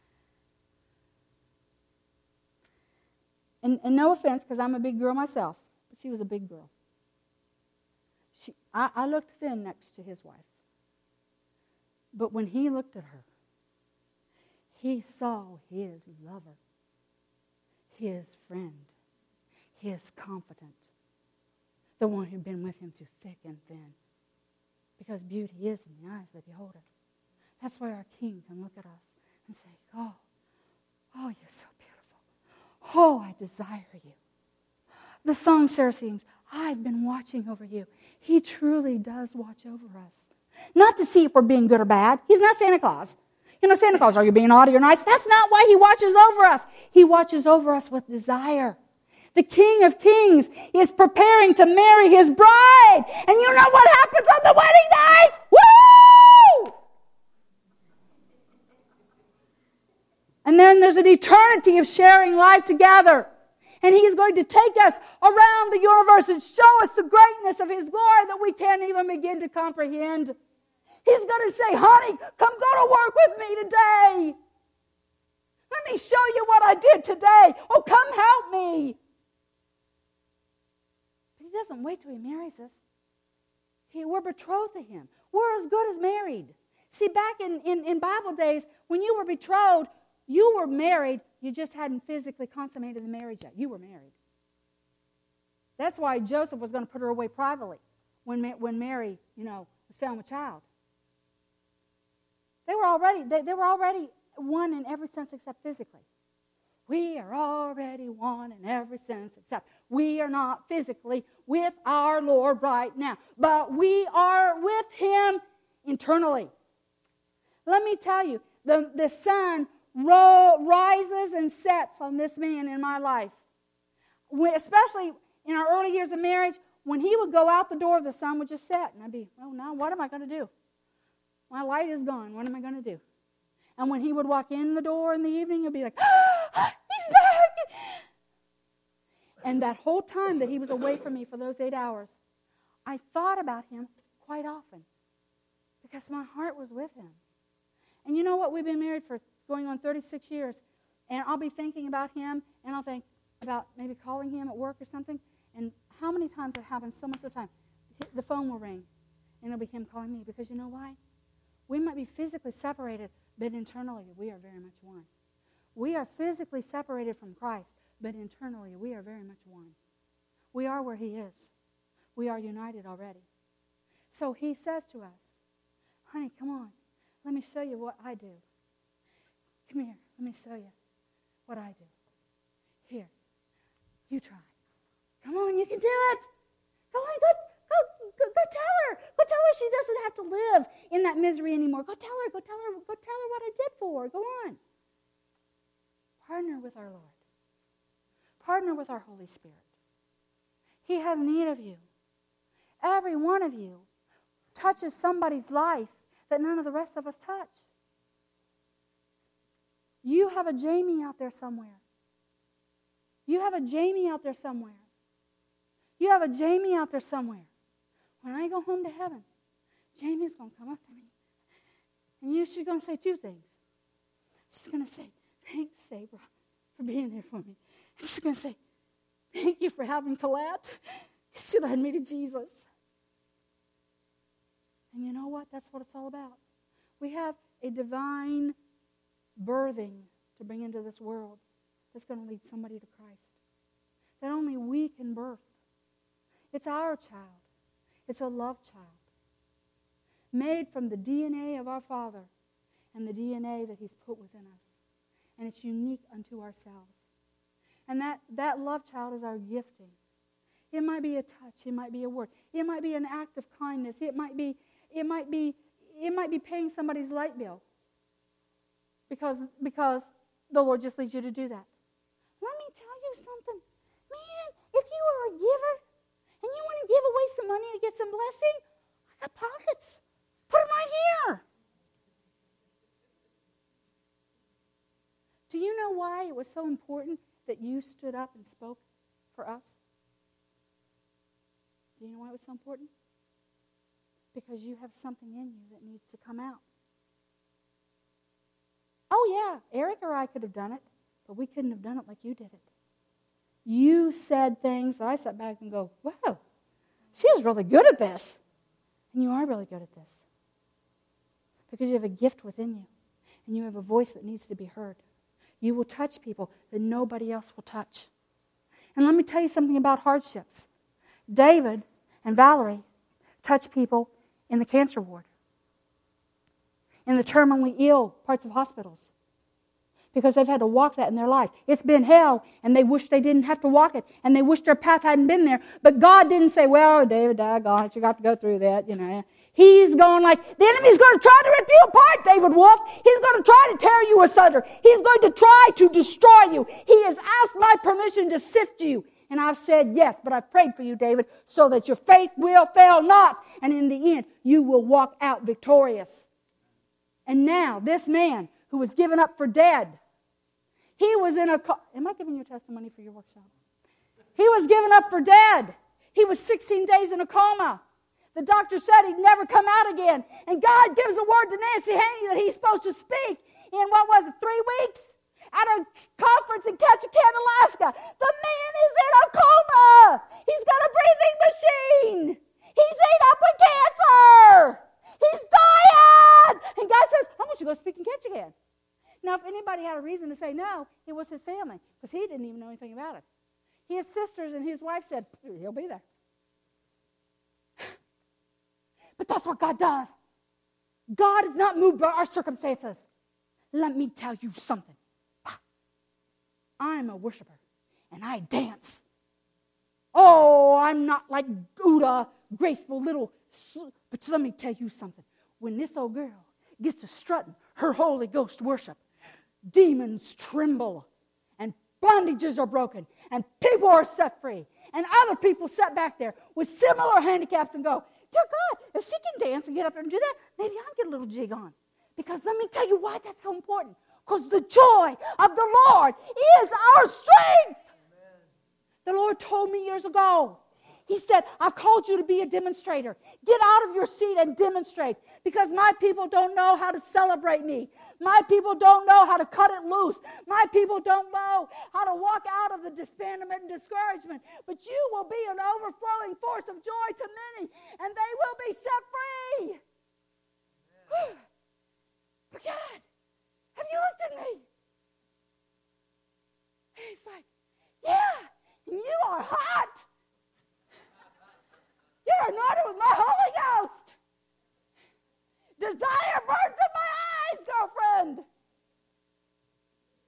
And, and no offense, because I'm a big girl myself, but she was a big girl. She, I, I looked thin next to his wife. But when he looked at her, he saw his lover, his friend, his confidant, the one who'd been with him through thick and thin. Because beauty is in the eyes of the beholder. That's why our King can look at us and say, oh, oh, you're so beautiful. Oh, I desire you. The song Sarah sings, I've been watching over you. He truly does watch over us. Not to see if we're being good or bad. He's not Santa Claus. You know, Santa Claus, are you being naughty or nice? That's not why he watches over us. He watches over us with desire. The King of Kings is preparing to marry his bride. And you know what happens on the wedding night? Woo! And then there's an eternity of sharing life together. And he's going to take us around the universe and show us the greatness of his glory that we can't even begin to comprehend. He's going to say, honey, come go to work with me today. Let me show you what I did today. Oh, come help me. He doesn't wait till he marries us. He, we're betrothed to him. We're as good as married. See, back in, in, in Bible days, when you were betrothed, you were married. You just hadn't physically consummated the marriage yet. You were married. That's why Joseph was going to put her away privately when, when Mary, you know, was found with child. They were already, they, they were already one in every sense except physically. We are already one in every sense except we are not physically with our Lord right now, but we are with him internally. Let me tell you, the, the sun ro- rises and sets on this man in my life. When, especially in our early years of marriage, when he would go out the door, the sun would just set. And I'd be, oh, now what am I going to do? My light is gone. What am I going to do? And when he would walk in the door in the evening, it'd be like, ah, he's back. And that whole time that he was away from me for those eight hours, I thought about him quite often because my heart was with him. And you know what? We've been married for going on thirty-six years, and I'll be thinking about him, and I'll think about maybe calling him at work or something. And how many times it happens so much of the time? The phone will ring, and it'll be him calling me because you know why? We might be physically separated, but internally we are very much one. We are physically separated from Christ, but internally we are very much one. We are where he is. We are united already. So he says to us, honey, come on. Let me show you what I do. Come here. Let me show you what I do. Here, you try. Come on, you can do it. Go on, go, go, go, go tell her. Go tell her she doesn't have to live in that misery anymore. Go tell her, go tell her, go tell her what I did for her. Go on. Partner with our Lord. Partner with our Holy Spirit. He has need of you. Every one of you touches somebody's life that none of the rest of us touch. You have a Jamie out there somewhere. You have a Jamie out there somewhere. You have a Jamie out there somewhere. When I go home to heaven, Jamie's going to come up to me. And you, she's going to say two things. She's going to say, thanks, Sabra, for being there for me. And she's going to say, thank you for having Colette. She led me to Jesus. And you know what? That's what it's all about. We have a divine birthing to bring into this world that's going to lead somebody to Christ. That only we can birth. It's our child. It's a love child. Made from the D N A of our Father and the D N A that He's put within us. And it's unique unto ourselves. And that, that love child is our gifting. It might be a touch. It might be a word. It might be an act of kindness. It might be, it might be, it might be paying somebody's light bill. Because, because the Lord just leads you to do that. Let me tell you something. Man, if you are a giver and you want to give away some money to get some blessing, I got pockets. Put them right here. Do you know why it was so important that you stood up and spoke for us? Do you know why it was so important? Because you have something in you that needs to come out. Oh yeah, Eric or I could have done it, but we couldn't have done it like you did it. You said things that I sat back and go, wow, she's really good at this. And you are really good at this. Because you have a gift within you. And you have a voice that needs to be heard. You will touch people that nobody else will touch. And let me tell you something about hardships. David and Valerie touch people in the cancer ward, in the terminally ill parts of hospitals, because they've had to walk that in their life. It's been hell, and they wish they didn't have to walk it, and they wish their path hadn't been there. But God didn't say, well, David, daggone it, you got to go through that, you know. He's going like, the enemy's going to try to rip you apart, David Wolf. He's going to try to tear you asunder. He's going to try to destroy you. He has asked my permission to sift you. And I've said yes, but I've prayed for you, David, so that your faith will fail not. And in the end, you will walk out victorious. And now, this man who was given up for dead, he was in a... Co- Am I giving you a testimony for your workshop? He was given up for dead. He was sixteen days in a coma. The doctor said he'd never come out again. And God gives a word to Nancy Haney that he's supposed to speak in, what was it, three weeks? At a conference in Ketchikan, Alaska. The man is in a coma. He's got a breathing machine. He's ate up with cancer. He's dying. And God says, I want you to go speak in Ketchikan. Now, if anybody had a reason to say no, it was his family, because he didn't even know anything about it. His sisters and his wife said, he'll be there. But that's what God does. God is not moved by our circumstances. Let me tell you something. I'm a worshiper, and I dance. Oh, I'm not like Uda, graceful little... But let me tell you something. When this old girl gets to strutting her Holy Ghost worship, demons tremble, and bondages are broken, and people are set free, and other people sit back there with similar handicaps and go, dear God, if she can dance and get up there and do that, maybe I'll get a little jig on. Because let me tell you why that's so important. Because the joy of the Lord is our strength. Amen. The Lord told me years ago, He said, I've called you to be a demonstrator. Get out of your seat and demonstrate. Because my people don't know how to celebrate me. My people don't know how to cut it loose. My people don't know how to walk out of the disbandment and discouragement. But you will be an overflowing force of joy to many, and they will be set free. But God, have you looked at me? He's like, yeah, you are hot. You're anointed with my Holy Ghost. Desire burns in my eyes, girlfriend.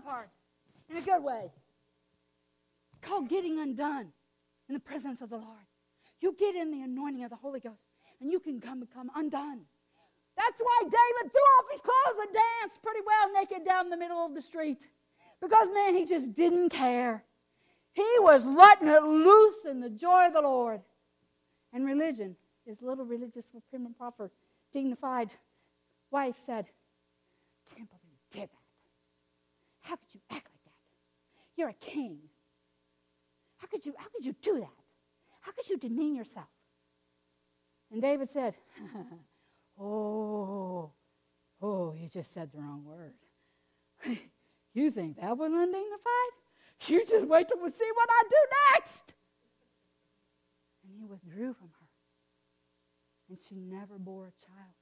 apart in a good way. It's called getting undone in the presence of the Lord. You get in the anointing of the Holy Ghost, and you can come become undone. That's why David threw off his clothes and danced pretty well naked down the middle of the street. Because, man, he just didn't care. He was letting it loose in the joy of the Lord. And religion, his little religious, prim and proper, dignified wife said, I can't believe you did that. How could you act like that? You're a king. How could you, how could you do that? How could you demean yourself? And David said, oh, oh, you just said the wrong word. You think that was undignified? You just wait till we see what I do next. And he withdrew from her. And she never bore a child.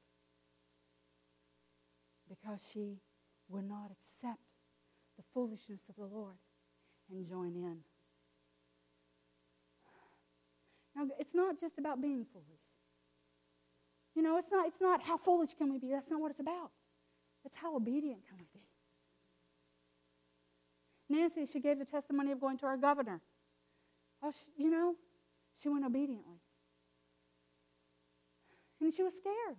Because she would not accept the foolishness of the Lord and join in. Now, it's not just about being foolish. You know, it's not, it's not how foolish can we be. That's not what it's about. It's how obedient can we be. Nancy, she gave the testimony of going to our governor. Oh, she, you know, she went obediently. And she was scared.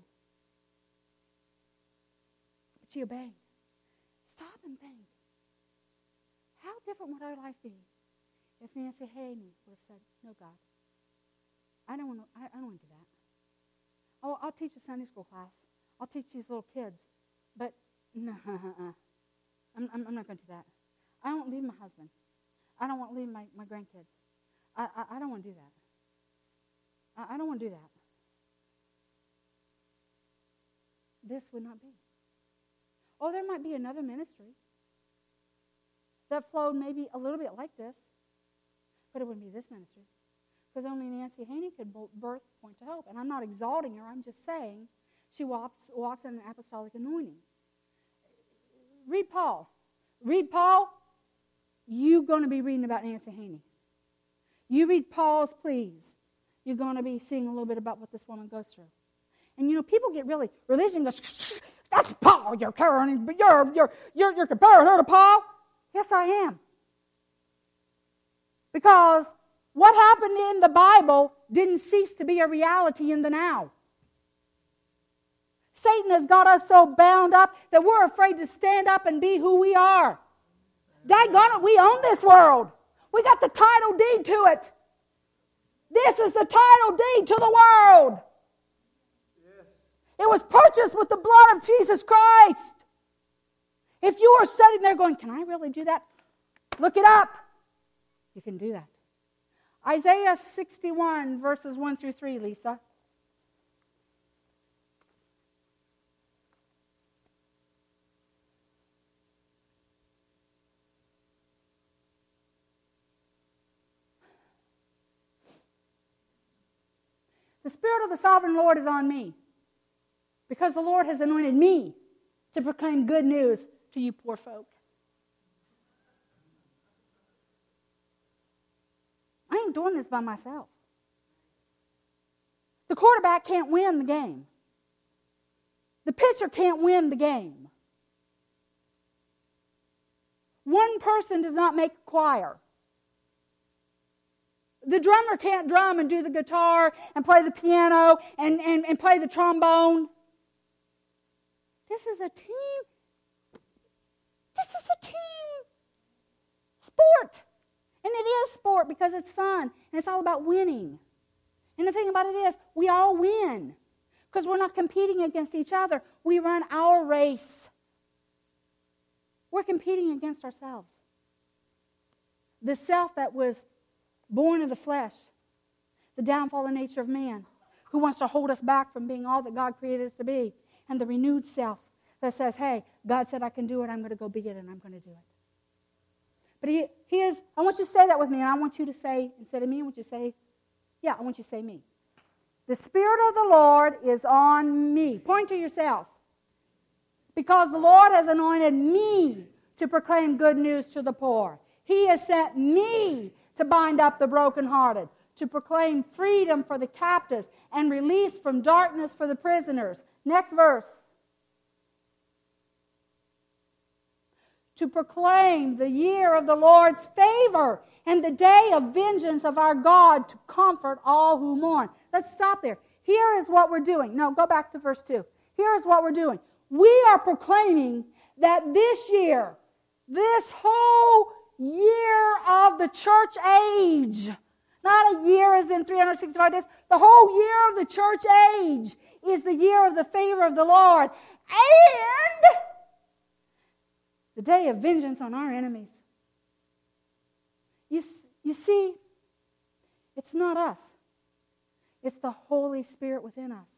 But she obeyed. Stop and think. How different would our life be if Nancy Haney would have said, no, God, I don't want to, I, I don't want to do that. Oh, I'll teach a Sunday school class. I'll teach these little kids. But, no, uh-uh. I'm, I'm, I'm not going to do that. I don't leave my husband. I don't want to leave my, my grandkids. I, I, I don't want to do that. I, I don't want to do that. This would not be. Oh, there might be another ministry that flowed maybe a little bit like this, but it wouldn't be this ministry. Because only Nancy Haney could birth Point to Hope. And I'm not exalting her. I'm just saying she walks, walks in an apostolic anointing. Read Paul. Read Paul. You're going to be reading about Nancy Haney. You read Paul's pleas. You're going to be seeing a little bit about what this woman goes through. And you know, people get really, religion goes, that's Paul you're carrying, you're, you're, you're, you're comparing her to Paul. Yes, I am. Because what happened in the Bible didn't cease to be a reality in the now. Satan has got us so bound up that we're afraid to stand up and be who we are. Daggone it, we own this world. We got the title deed to it. This is the title deed to the world. Yes. It was purchased with the blood of Jesus Christ. If you are sitting there going, can I really do that? Look it up. You can do that. Isaiah sixty-one, verses one through three, Lisa. The Spirit of the Sovereign Lord is on me, because the Lord has anointed me to proclaim good news to you poor folk. I ain't doing this by myself. The quarterback can't win the game. The pitcher can't win the game. One person does not make a choir. The drummer can't drum and do the guitar and play the piano and, and, and play the trombone. This is a team. This is a team sport. And it is sport because it's fun. And it's all about winning. And the thing about it is, we all win. Because we're not competing against each other. We run our race. We're competing against ourselves. The self that was born of the flesh, the downfallen nature of man, who wants to hold us back from being all that God created us to be, and the renewed self that says, hey, God said I can do it, I'm going to go be it, and I'm going to do it. But he, he is, I want you to say that with me, and I want you to say, instead of me, I want you to say, yeah, I want you to say me. The Spirit of the Lord is on me. Point to yourself. Because the Lord has anointed me to proclaim good news to the poor. He has sent me to bind up the brokenhearted, to proclaim freedom for the captives and release from darkness for the prisoners. Next verse. to proclaim the year of the Lord's favor and the day of vengeance of our God to comfort all who mourn. Let's stop there. Here is what we're doing. No, go back to verse two. Here is what we're doing. We are proclaiming that this year, this whole year of the church age, not a year as in three hundred sixty-five days, the whole year of the church age is the year of the favor of the Lord. And the day of vengeance on our enemies. You, you see, it's not us. It's the Holy Spirit within us.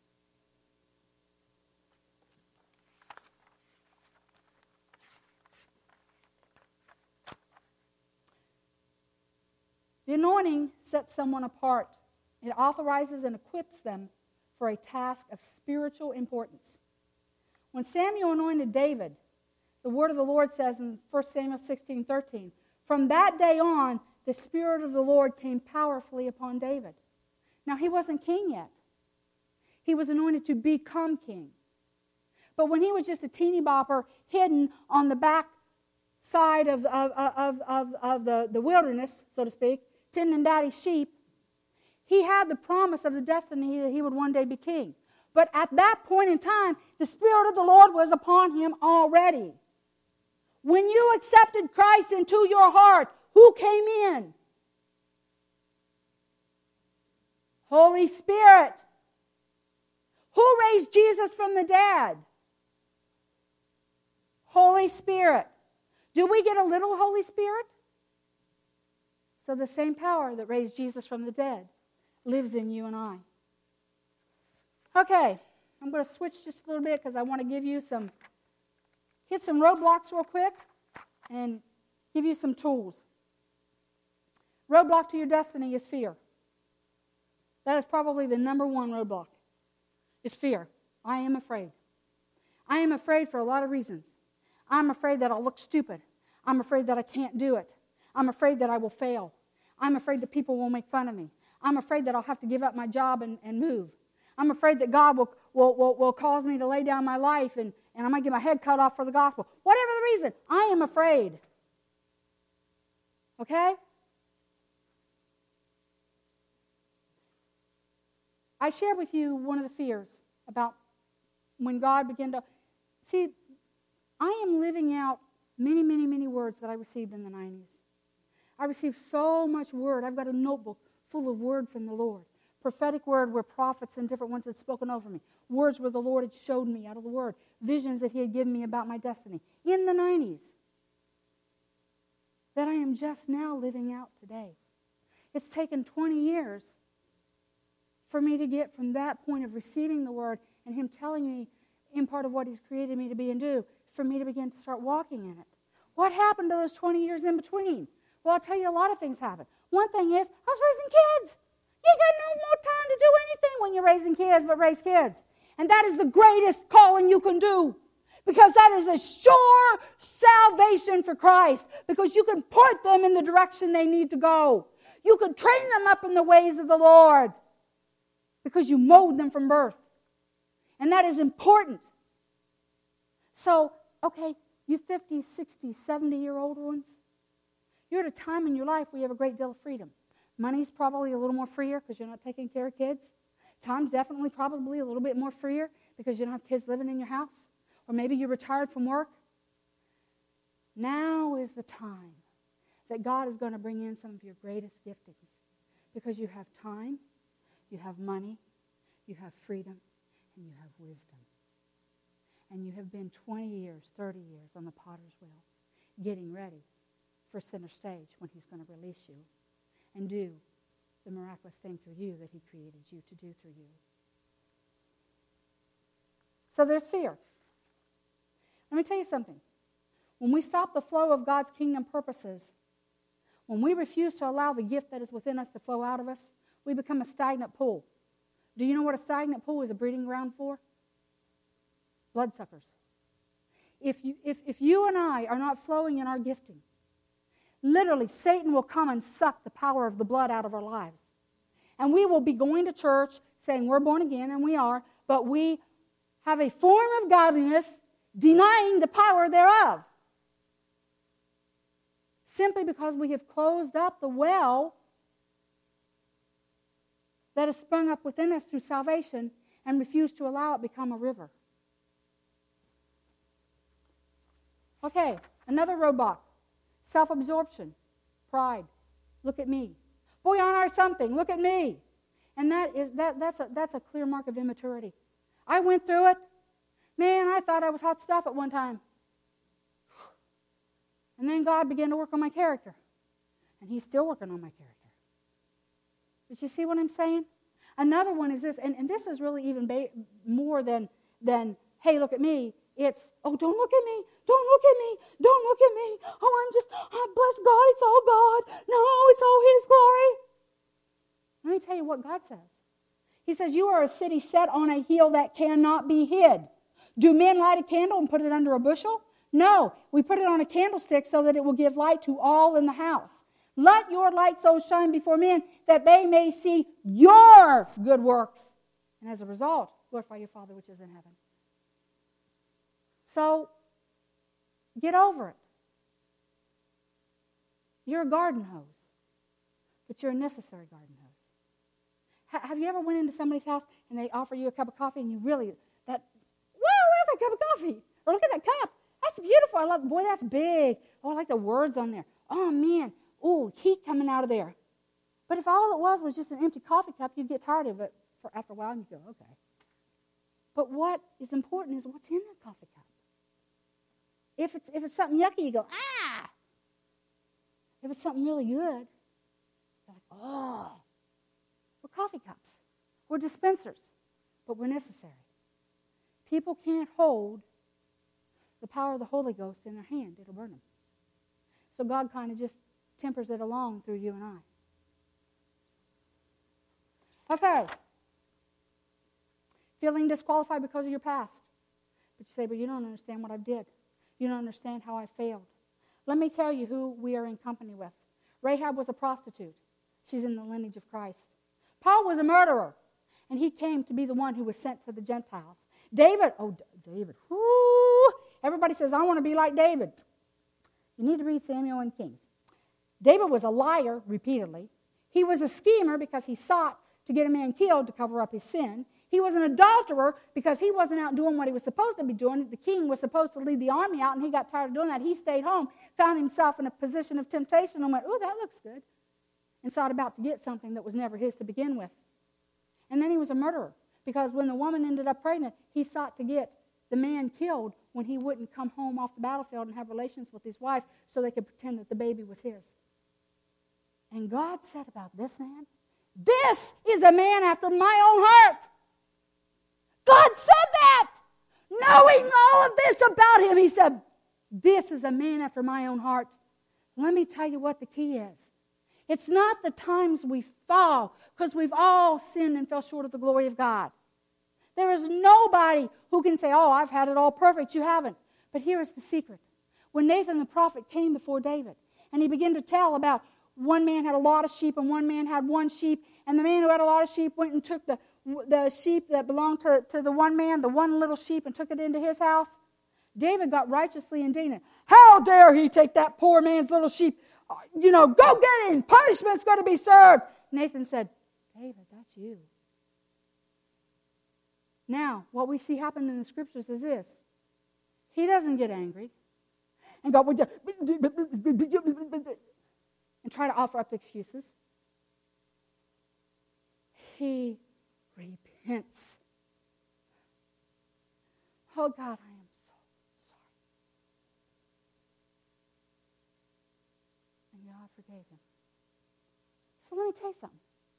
The anointing sets someone apart. It authorizes and equips them for a task of spiritual importance. When Samuel anointed David, the word of the Lord says in First Samuel sixteen thirteen, from that day on, the Spirit of the Lord came powerfully upon David. Now, he wasn't king yet. He was anointed to become king. But when he was just a teeny bopper hidden on the back side of, of, of, of, of the, the wilderness, so to speak, tending daddy's sheep, he had the promise of the destiny that he would one day be king. But at that point in time, the Spirit of the Lord was upon him already. When you accepted Christ into your heart, who came in? Holy Spirit. Who raised Jesus from the dead? Holy Spirit. Do we get a little Holy Spirit? So the same power that raised Jesus from the dead lives in you and I. Okay, I'm going to switch just a little bit because I want to give you some, hit some roadblocks real quick and give you some tools. Roadblock to your destiny is fear. That is probably the number one roadblock, is fear. I am afraid. I am afraid for a lot of reasons. I'm afraid that I'll look stupid. I'm afraid that I can't do it. I'm afraid that I will fail. I'm afraid that people will make fun of me. I'm afraid that I'll have to give up my job and, and move. I'm afraid that God will, will, will, will cause me to lay down my life and, and I might get my head cut off for the gospel. Whatever the reason, I am afraid. Okay? I shared with you one of the fears about when God began to... See, I am living out many, many, many words that I received in the nineties. I received so much word. I've got a notebook full of word from the Lord. Prophetic word where prophets and different ones had spoken over me. Words where the Lord had showed me out of the Word. Visions that He had given me about my destiny. In the nineties. That I am just now living out today. It's taken twenty years for me to get from that point of receiving the Word and Him telling me in part of what He's created me to be and do, for me to begin to start walking in it. What happened to those twenty years in between? Well, I'll tell you, a lot of things happened. One thing is, I was raising kids. You got no more time to do anything when you're raising kids but raise kids. And that is the greatest calling you can do. Because that is a sure salvation for Christ. Because you can point them in the direction they need to go. You can train them up in the ways of the Lord. Because you mold them from birth. And that is important. So, okay, you fifty, sixty, seventy-year-old ones, you're at a time in your life where you have a great deal of freedom. Money's probably a little more freer because you're not taking care of kids. Time's definitely probably a little bit more freer because you don't have kids living in your house. Or maybe you're retired from work. Now is the time that God is going to bring in some of your greatest giftings. Because you have time, you have money, you have freedom, and you have wisdom. And you have been twenty years, thirty years on the potter's wheel, getting ready for center stage when He's going to release you and do the miraculous thing through you that He created you to do through you. So there's fear. Let me tell you something. When we stop the flow of God's kingdom purposes, when we refuse to allow the gift that is within us to flow out of us, we become a stagnant pool. Do you know what a stagnant pool is a breeding ground for? Bloodsuckers. If you, if, if you and I are not flowing in our gifting, literally Satan will come and suck the power of the blood out of our lives. And we will be going to church saying we're born again, and we are, but we have a form of godliness denying the power thereof. simply because we have closed up the well that has sprung up within us through salvation and refused to allow it become a river. Okay, another roadblock. Self-absorption, pride. Look at me. Boy, aren't I something? Look at me. And that is that that's a that's a clear mark of immaturity. I went through it. Man, I thought I was hot stuff at one time. And then God began to work on my character. And He's still working on my character. Did you see what I'm saying? Another one is this, and, and this is really even ba- more than, than, hey, look at me. It's, oh, don't look at me. Don't look at me. Don't look at me. Oh, I'm just, oh, bless God. It's all God. No, it's all His glory. Let me tell you what God says. He says, you are a city set on a hill that cannot be hid. Do men light a candle and put it under a bushel? No, we put it on a candlestick so that it will give light to all in the house. Let your light so shine before men that they may see your good works. And as a result, glorify your Father which is in heaven. So, get over it. You're a garden hose, but you're a necessary garden hose. Ha- have you ever went into somebody's house and they offer you a cup of coffee and you really, that, whoa, look at that cup of coffee. Or look at that cup. That's beautiful. I love, boy, that's big. Oh, I like the words on there. Oh, man. Oh, heat coming out of there. But if all it was was just an empty coffee cup, you'd get tired of it for after a while and you'd go, okay. But what is important is what's in that coffee cup. If it's if it's something yucky, you go, ah. If it's something really good, you're like, oh. We're coffee cups. We're dispensers, but we're necessary. People can't hold the power of the Holy Ghost in their hand. It'll burn them. So God kind of just tempers it along through you and I. Okay. Feeling disqualified because of your past. But you say, but you don't understand what I did. You don't understand how I failed. Let me tell you who we are in company with. Rahab was a prostitute. She's in the lineage of Christ. Paul was a murderer. And he came to be the one who was sent to the Gentiles. David, oh, D- David, whoo, everybody says, I want to be like David. You need to read Samuel and Kings. David was a liar repeatedly. He was a schemer because he sought to get a man killed to cover up his sin. He was an adulterer because he wasn't out doing what he was supposed to be doing. The king was supposed to lead the army out, and he got tired of doing that. He stayed home, found himself in a position of temptation, and went, oh, that looks good, and sought about to get something that was never his to begin with. And then he was a murderer because when the woman ended up pregnant, he sought to get the man killed when he wouldn't come home off the battlefield and have relations with his wife so they could pretend that the baby was his. And God said about this man, this is a man after my own heart. God said that. Knowing all of this about him, he said, this is a man after my own heart. Let me tell you what the key is. It's not the times we fall, because we've all sinned and fell short of the glory of God. There is nobody who can say, oh, I've had it all perfect. You haven't. But here is the secret. When Nathan the prophet came before David, and he began to tell about one man had a lot of sheep and one man had one sheep, and the man who had a lot of sheep went and took the, the sheep that belonged to, to the one man, the one little sheep, and took it into his house. David got righteously indignant. How dare he take that poor man's little sheep? You know, go get him. Punishment's going to be served. Nathan said, David, that's you. Now, what we see happen in the scriptures is this. He doesn't get angry and go, and try to offer up excuses. He repents. Oh, God, I am so sorry. And God forgave him. So let me tell you something.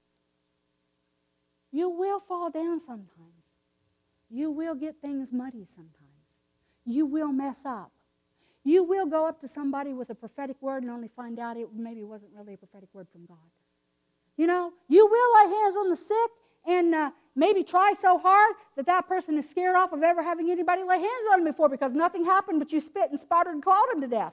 You will fall down sometimes. You will get things muddy sometimes. You will mess up. You will go up to somebody with a prophetic word and only find out it maybe wasn't really a prophetic word from God. You know, you will lay hands on the sick and uh, maybe try so hard that that person is scared off of ever having anybody lay hands on them before because nothing happened but you spit and sputtered and clawed them to death.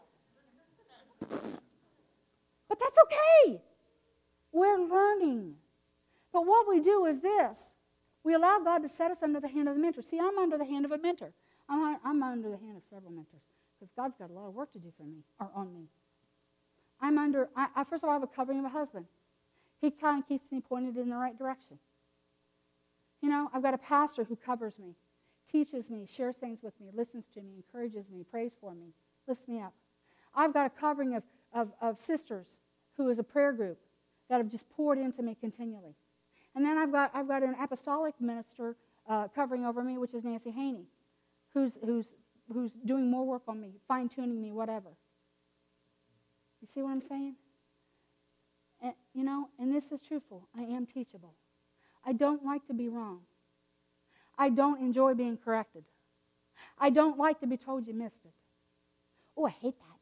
But that's okay. We're learning. But what we do is this. We allow God to set us under the hand of the mentor. See, I'm under the hand of a mentor. I'm, I'm under the hand of several mentors because God's got a lot of work to do for me or on me. I'm under, I, I first of all, I have a covering of a husband. He kind of keeps me pointed in the right direction. You know, I've got a pastor who covers me, teaches me, shares things with me, listens to me, encourages me, prays for me, lifts me up. I've got a covering of, of, of sisters who is a prayer group that have just poured into me continually. And then I've got I've got an apostolic minister uh, covering over me, which is Nancy Haney, who's who's who's doing more work on me, fine-tuning me, whatever. You see what I'm saying? And, you know, and this is truthful. I am teachable. I don't like to be wrong. I don't enjoy being corrected. I don't like to be told you missed it. Oh, I hate that.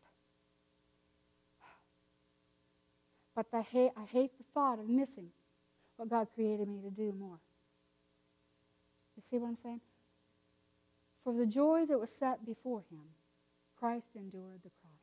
But I hate, I hate the thought of missing what God created me to do more. You see what I'm saying? For the joy that was set before him, Christ endured the cross.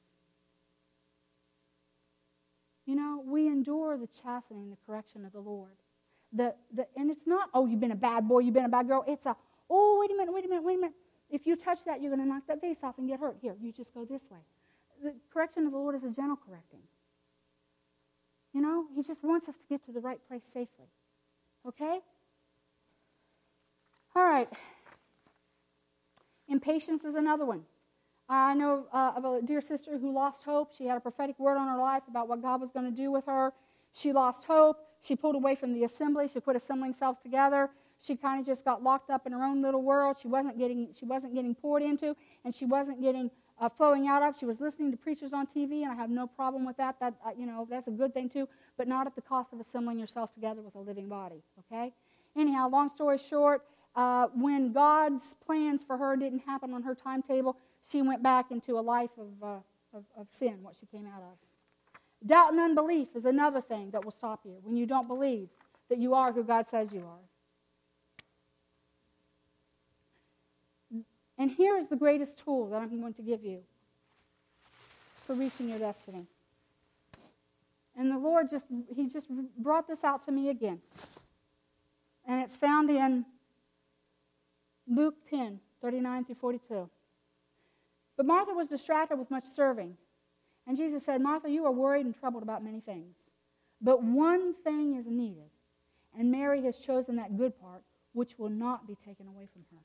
You know, we endure the chastening, the correction of the Lord. The, the, and it's not, oh, you've been a bad boy, you've been a bad girl. It's a, oh, wait a minute, wait a minute, wait a minute. If you touch that, you're going to knock that vase off and get hurt. Here, you just go this way. The correction of the Lord is a gentle correcting. You know, he just wants us to get to the right place safely. Okay? All right. Impatience is another one. I know uh, of a dear sister who lost hope. She had a prophetic word on her life about what God was going to do with her. She lost hope. She pulled away from the assembly. She quit assembling self together. She kind of just got locked up in her own little world. She wasn't getting, she wasn't getting poured into, and she wasn't getting uh, flowing out of. She was listening to preachers on T V, and I have no problem with that. That uh, you know, that's a good thing too, but not at the cost of assembling yourselves together with a living body. Okay. Anyhow, long story short, uh, when God's plans for her didn't happen on her timetable, she went back into a life of, uh, of, of sin, what she came out of. Doubt and unbelief is another thing that will stop you when you don't believe that you are who God says you are. And here is the greatest tool that I'm going to give you for reaching your destiny. And the Lord just, he just brought this out to me again. And it's found in Luke ten, thirty-nine through forty-two. But Martha was distracted with much serving. And Jesus said, Martha, you are worried and troubled about many things. But one thing is needed. And Mary has chosen that good part, which will not be taken away from her.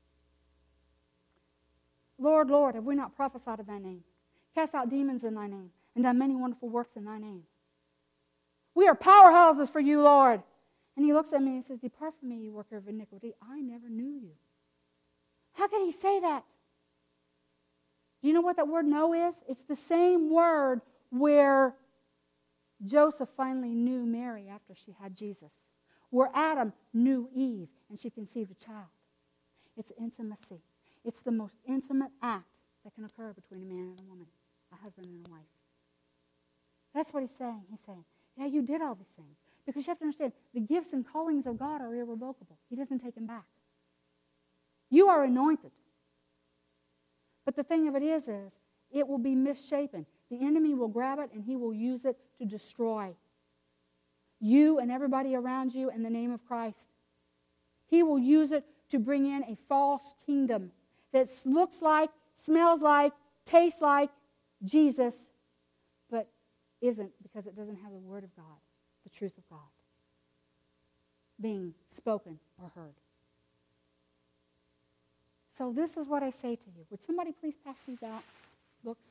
Lord, Lord, have we not prophesied in thy name, cast out demons in thy name, and done many wonderful works in thy name? We are powerhouses for you, Lord. And he looks at me and he says, depart from me, you worker of iniquity. I never knew you. How could he say that? Do you know what that word know is? It's the same word where Joseph finally knew Mary after she had Jesus. Where Adam knew Eve and she conceived a child. It's intimacy. It's the most intimate act that can occur between a man and a woman, a husband and a wife. That's what he's saying. He's saying, yeah, you did all these things. Because you have to understand, the gifts and callings of God are irrevocable. He doesn't take them back. You are anointed. But the thing of it is, is it will be misshapen. The enemy will grab it and he will use it to destroy you and everybody around you in the name of Christ. He will use it to bring in a false kingdom that looks like, smells like, tastes like Jesus, but isn't, because it doesn't have the Word of God, the truth of God, being spoken or heard. So this is what I say to you. Would somebody please pass these out, books?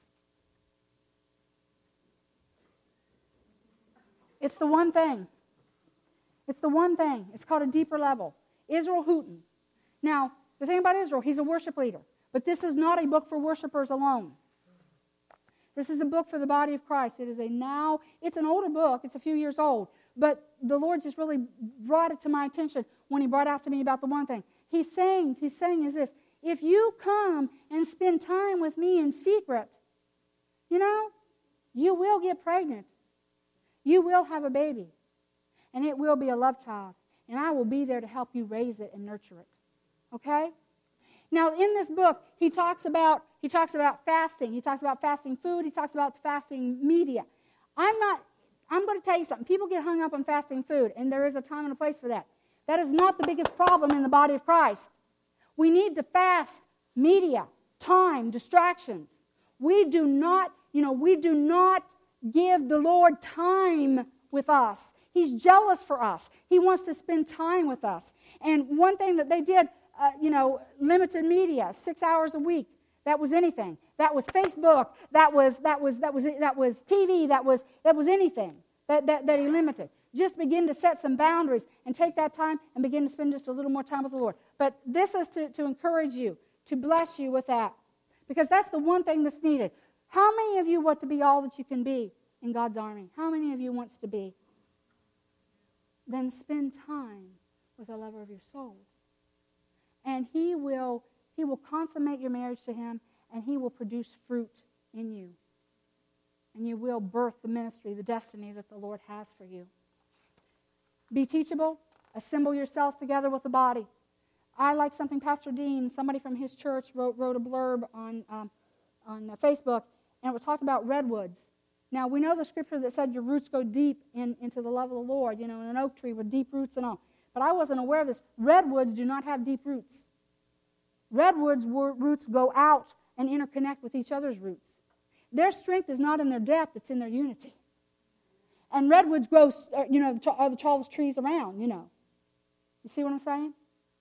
It's the one thing. It's the one thing. It's called a deeper level. Israel Houghton. Now, the thing about Israel, he's a worship leader. But this is not a book for worshipers alone. This is a book for the body of Christ. It is a now, it's an older book. It's a few years old. But the Lord just really brought it to my attention when he brought out to me about the one thing. He's saying, he's saying is this, if you come and spend time with me in secret, you know, you will get pregnant. You will have a baby. And it will be a love child. And I will be there to help you raise it and nurture it. Okay? Now, in this book, he talks about he talks about fasting. He talks about fasting food. He talks about fasting media. I'm not, I'm going to tell you something. People get hung up on fasting food, and there is a time and a place for that. That is not the biggest problem in the body of Christ. We need to fast media, time, distractions. We do not, you know, we do not give the Lord time with us. He's jealous for us. He wants to spend time with us. And one thing that they did, uh, you know, limited media, six hours a week. That was anything. That was Facebook. That was that was that was that was T V. That was that was anything that that, that he limited. Just begin to set some boundaries and take that time and begin to spend just a little more time with the Lord. But this is to, to encourage you, to bless you with that, because that's the one thing that's needed. How many of you want to be all that you can be in God's army? How many of you wants to be? Then spend time with the lover of your soul. And he will, he will consummate your marriage to him, and he will produce fruit in you. And you will birth the ministry, the destiny that the Lord has for you. Be teachable. Assemble yourselves together with the body. I like something Pastor Dean, somebody from his church, wrote, wrote a blurb on, um, on Facebook, and it was talking about redwoods. Now, we know the scripture that said your roots go deep in, into the love of the Lord, you know, in an oak tree with deep roots and all. But I wasn't aware of this. Redwoods do not have deep roots. Redwoods' roots go out and interconnect with each other's roots. Their strength is not in their depth, it's in their unity. And redwoods grow, you know, are the tallest trees around, you know. You see what I'm saying?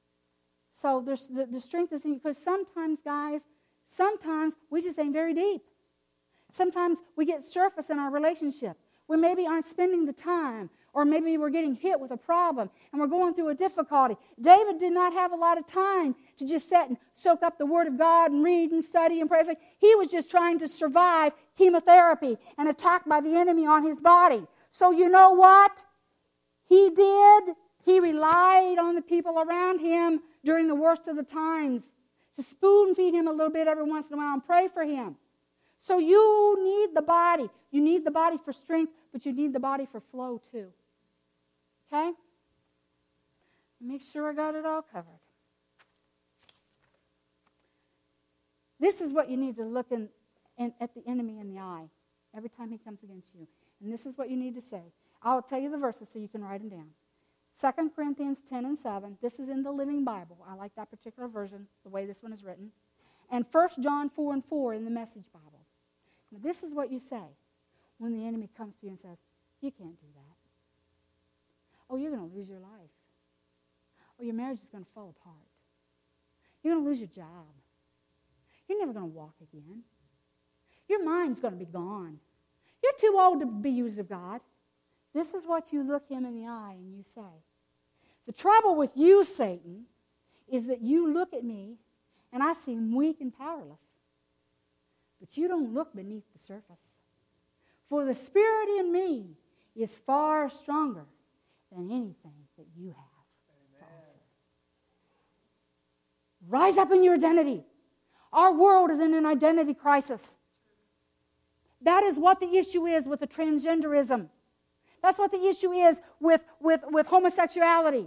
So there's the, the strength is in, because sometimes, guys, sometimes we just ain't very deep. Sometimes we get surface in our relationship. We maybe aren't spending the time, or maybe we're getting hit with a problem and we're going through a difficulty. David did not have a lot of time to just sit and soak up the Word of God and read and study and pray. He was just trying to survive chemotherapy and attack by the enemy on his body. So you know what he did? He relied on the people around him during the worst of the times to spoon feed him a little bit every once in a while and pray for him. So you need the body. You need the body for strength, but you need the body for flow too. Okay? Make sure I got it all covered. This is what you need to look in, in, at the enemy in the eye every time he comes against you. And this is what you need to say. I'll tell you the verses so you can write them down. Second Corinthians ten and seven. This is in the Living Bible. I like that particular version, the way this one is written. And First John four and four in the Message Bible. Now, this is what you say when the enemy comes to you and says, you can't do that. Oh, you're going to lose your life. Oh, your marriage is going to fall apart. You're going to lose your job. You're never going to walk again. Your mind's going to be gone. You're too old to be used of God. This is what you look him in the eye and you say. The trouble with you, Satan, is that you look at me and I seem weak and powerless. But you don't look beneath the surface. For the spirit in me is far stronger than anything that you have. Amen. Rise up in your identity. Our world is in an identity crisis. That is what the issue is with the transgenderism. That's what the issue is with, with, with homosexuality.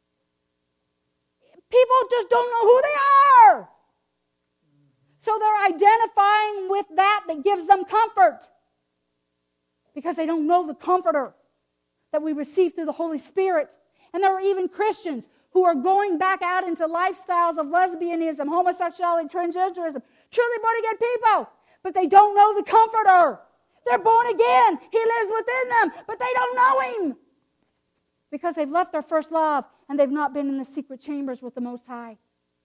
People just don't know who they are. So they're identifying with that that gives them comfort. Because they don't know the comforter that we receive through the Holy Spirit. And there are even Christians who are going back out into lifestyles of lesbianism, homosexuality, transgenderism. Truly born again people. But they don't know the comforter. They're born again. He lives within them. But they don't know him. Because they've left their first love and they've not been in the secret chambers with the Most High.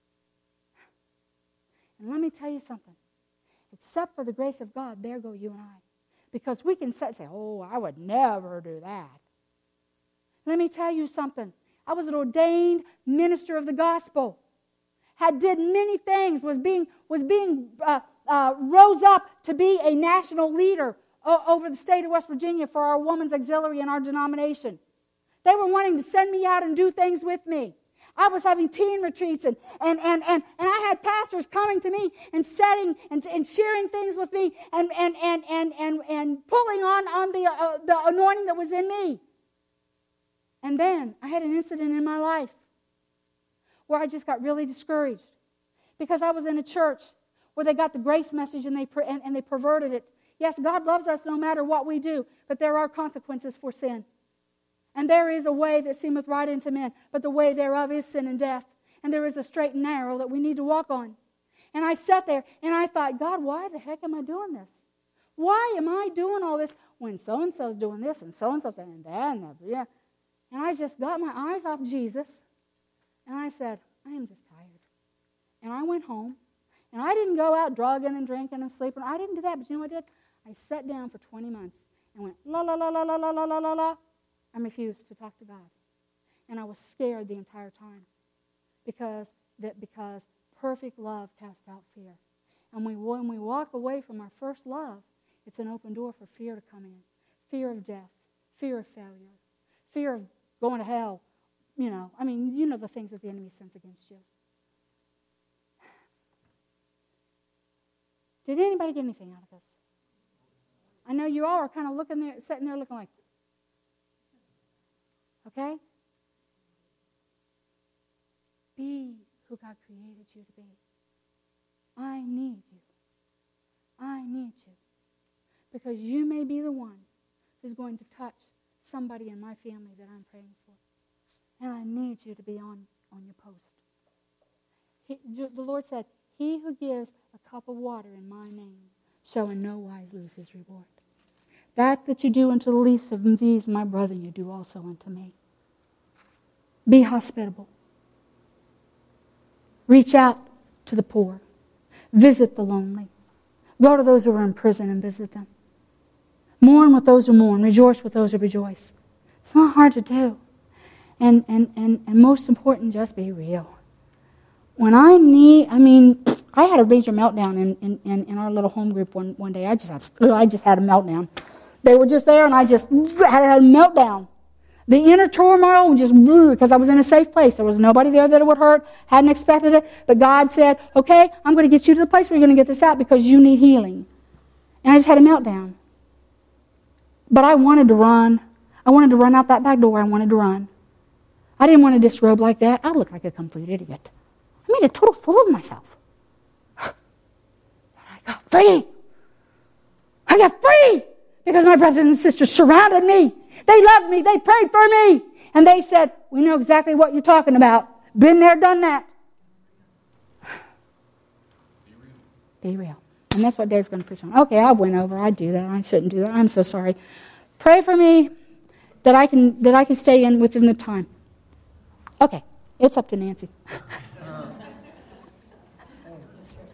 And let me tell you something. Except for the grace of God, there go you and I. Because we can sit and say, oh, I would never do that. Let me tell you something. I was an ordained minister of the gospel. Had did many things. Was being, was being uh, uh, rose up to be a national leader o- over the state of West Virginia for our women's auxiliary in our denomination. They were wanting to send me out and do things with me. I was having teen retreats, and and and and, and I had pastors coming to me and setting and, and sharing things with me and and and and and, and pulling on on the uh, the anointing that was in me. And then I had an incident in my life where I just got really discouraged because I was in a church where they got the grace message and they and, and they perverted it. Yes, God loves us no matter what we do, but there are consequences for sin. And there is a way that seemeth right unto men, but the way thereof is sin and death. And there is a straight and narrow that we need to walk on. And I sat there and I thought, God, why the heck am I doing this? Why am I doing all this when so-and-so's doing this and so-and-so's saying that and that? Yeah. And I just got my eyes off Jesus, and I said, I am just tired. And I went home, and I didn't go out drugging and drinking and sleeping. I didn't do that, but you know what I did? I sat down for twenty months and went, la, la, la, la, la, la, la, la, la, la. I refused to talk to God. And I was scared the entire time because that because perfect love casts out fear. And we, when we walk away from our first love, it's an open door for fear to come in. Fear of death, fear of failure, fear of going to hell. You know, I mean, you know the things that the enemy sends against you. Did anybody get anything out of this? I know you all are kind of looking there, sitting there looking like, okay? Be who God created you to be. I need you. I need you. Because you may be the one who's going to touch somebody in my family that I'm praying for. And I need you to be on, on your post. He, the Lord said, he who gives a cup of water in my name shall in no wise lose his reward. That that you do unto the least of these, my brother, you do also unto me. Be hospitable. Reach out to the poor. Visit the lonely. Go to those who are in prison and visit them. Mourn with those who mourn. Rejoice with those who rejoice. It's not hard to do. And, and, and, and most important, just be real. When I need, I mean, I had a major meltdown in, in, in our little home group one, one day. I just had, I just had a meltdown. They were just there, and I just had a meltdown. The inner turmoil just blew because I was in a safe place. There was nobody there that it would hurt. Hadn't expected it. But God said, okay, I'm going to get you to the place where you're going to get this out because you need healing. And I just had a meltdown. But I wanted to run. I wanted to run out that back door. I wanted to run. I didn't want to disrobe like that. I looked like a complete idiot. I made a total fool of myself. I got free. I got free because my brothers and sisters surrounded me. They loved me. They prayed for me. And they said, we know exactly what you're talking about. Been there, done that. Be real. Be real. And that's what Dave's going to preach on. Okay, I went over. I do that. I shouldn't do that. I'm so sorry. Pray for me that I can that I can stay in within the time. Okay, it's up to Nancy.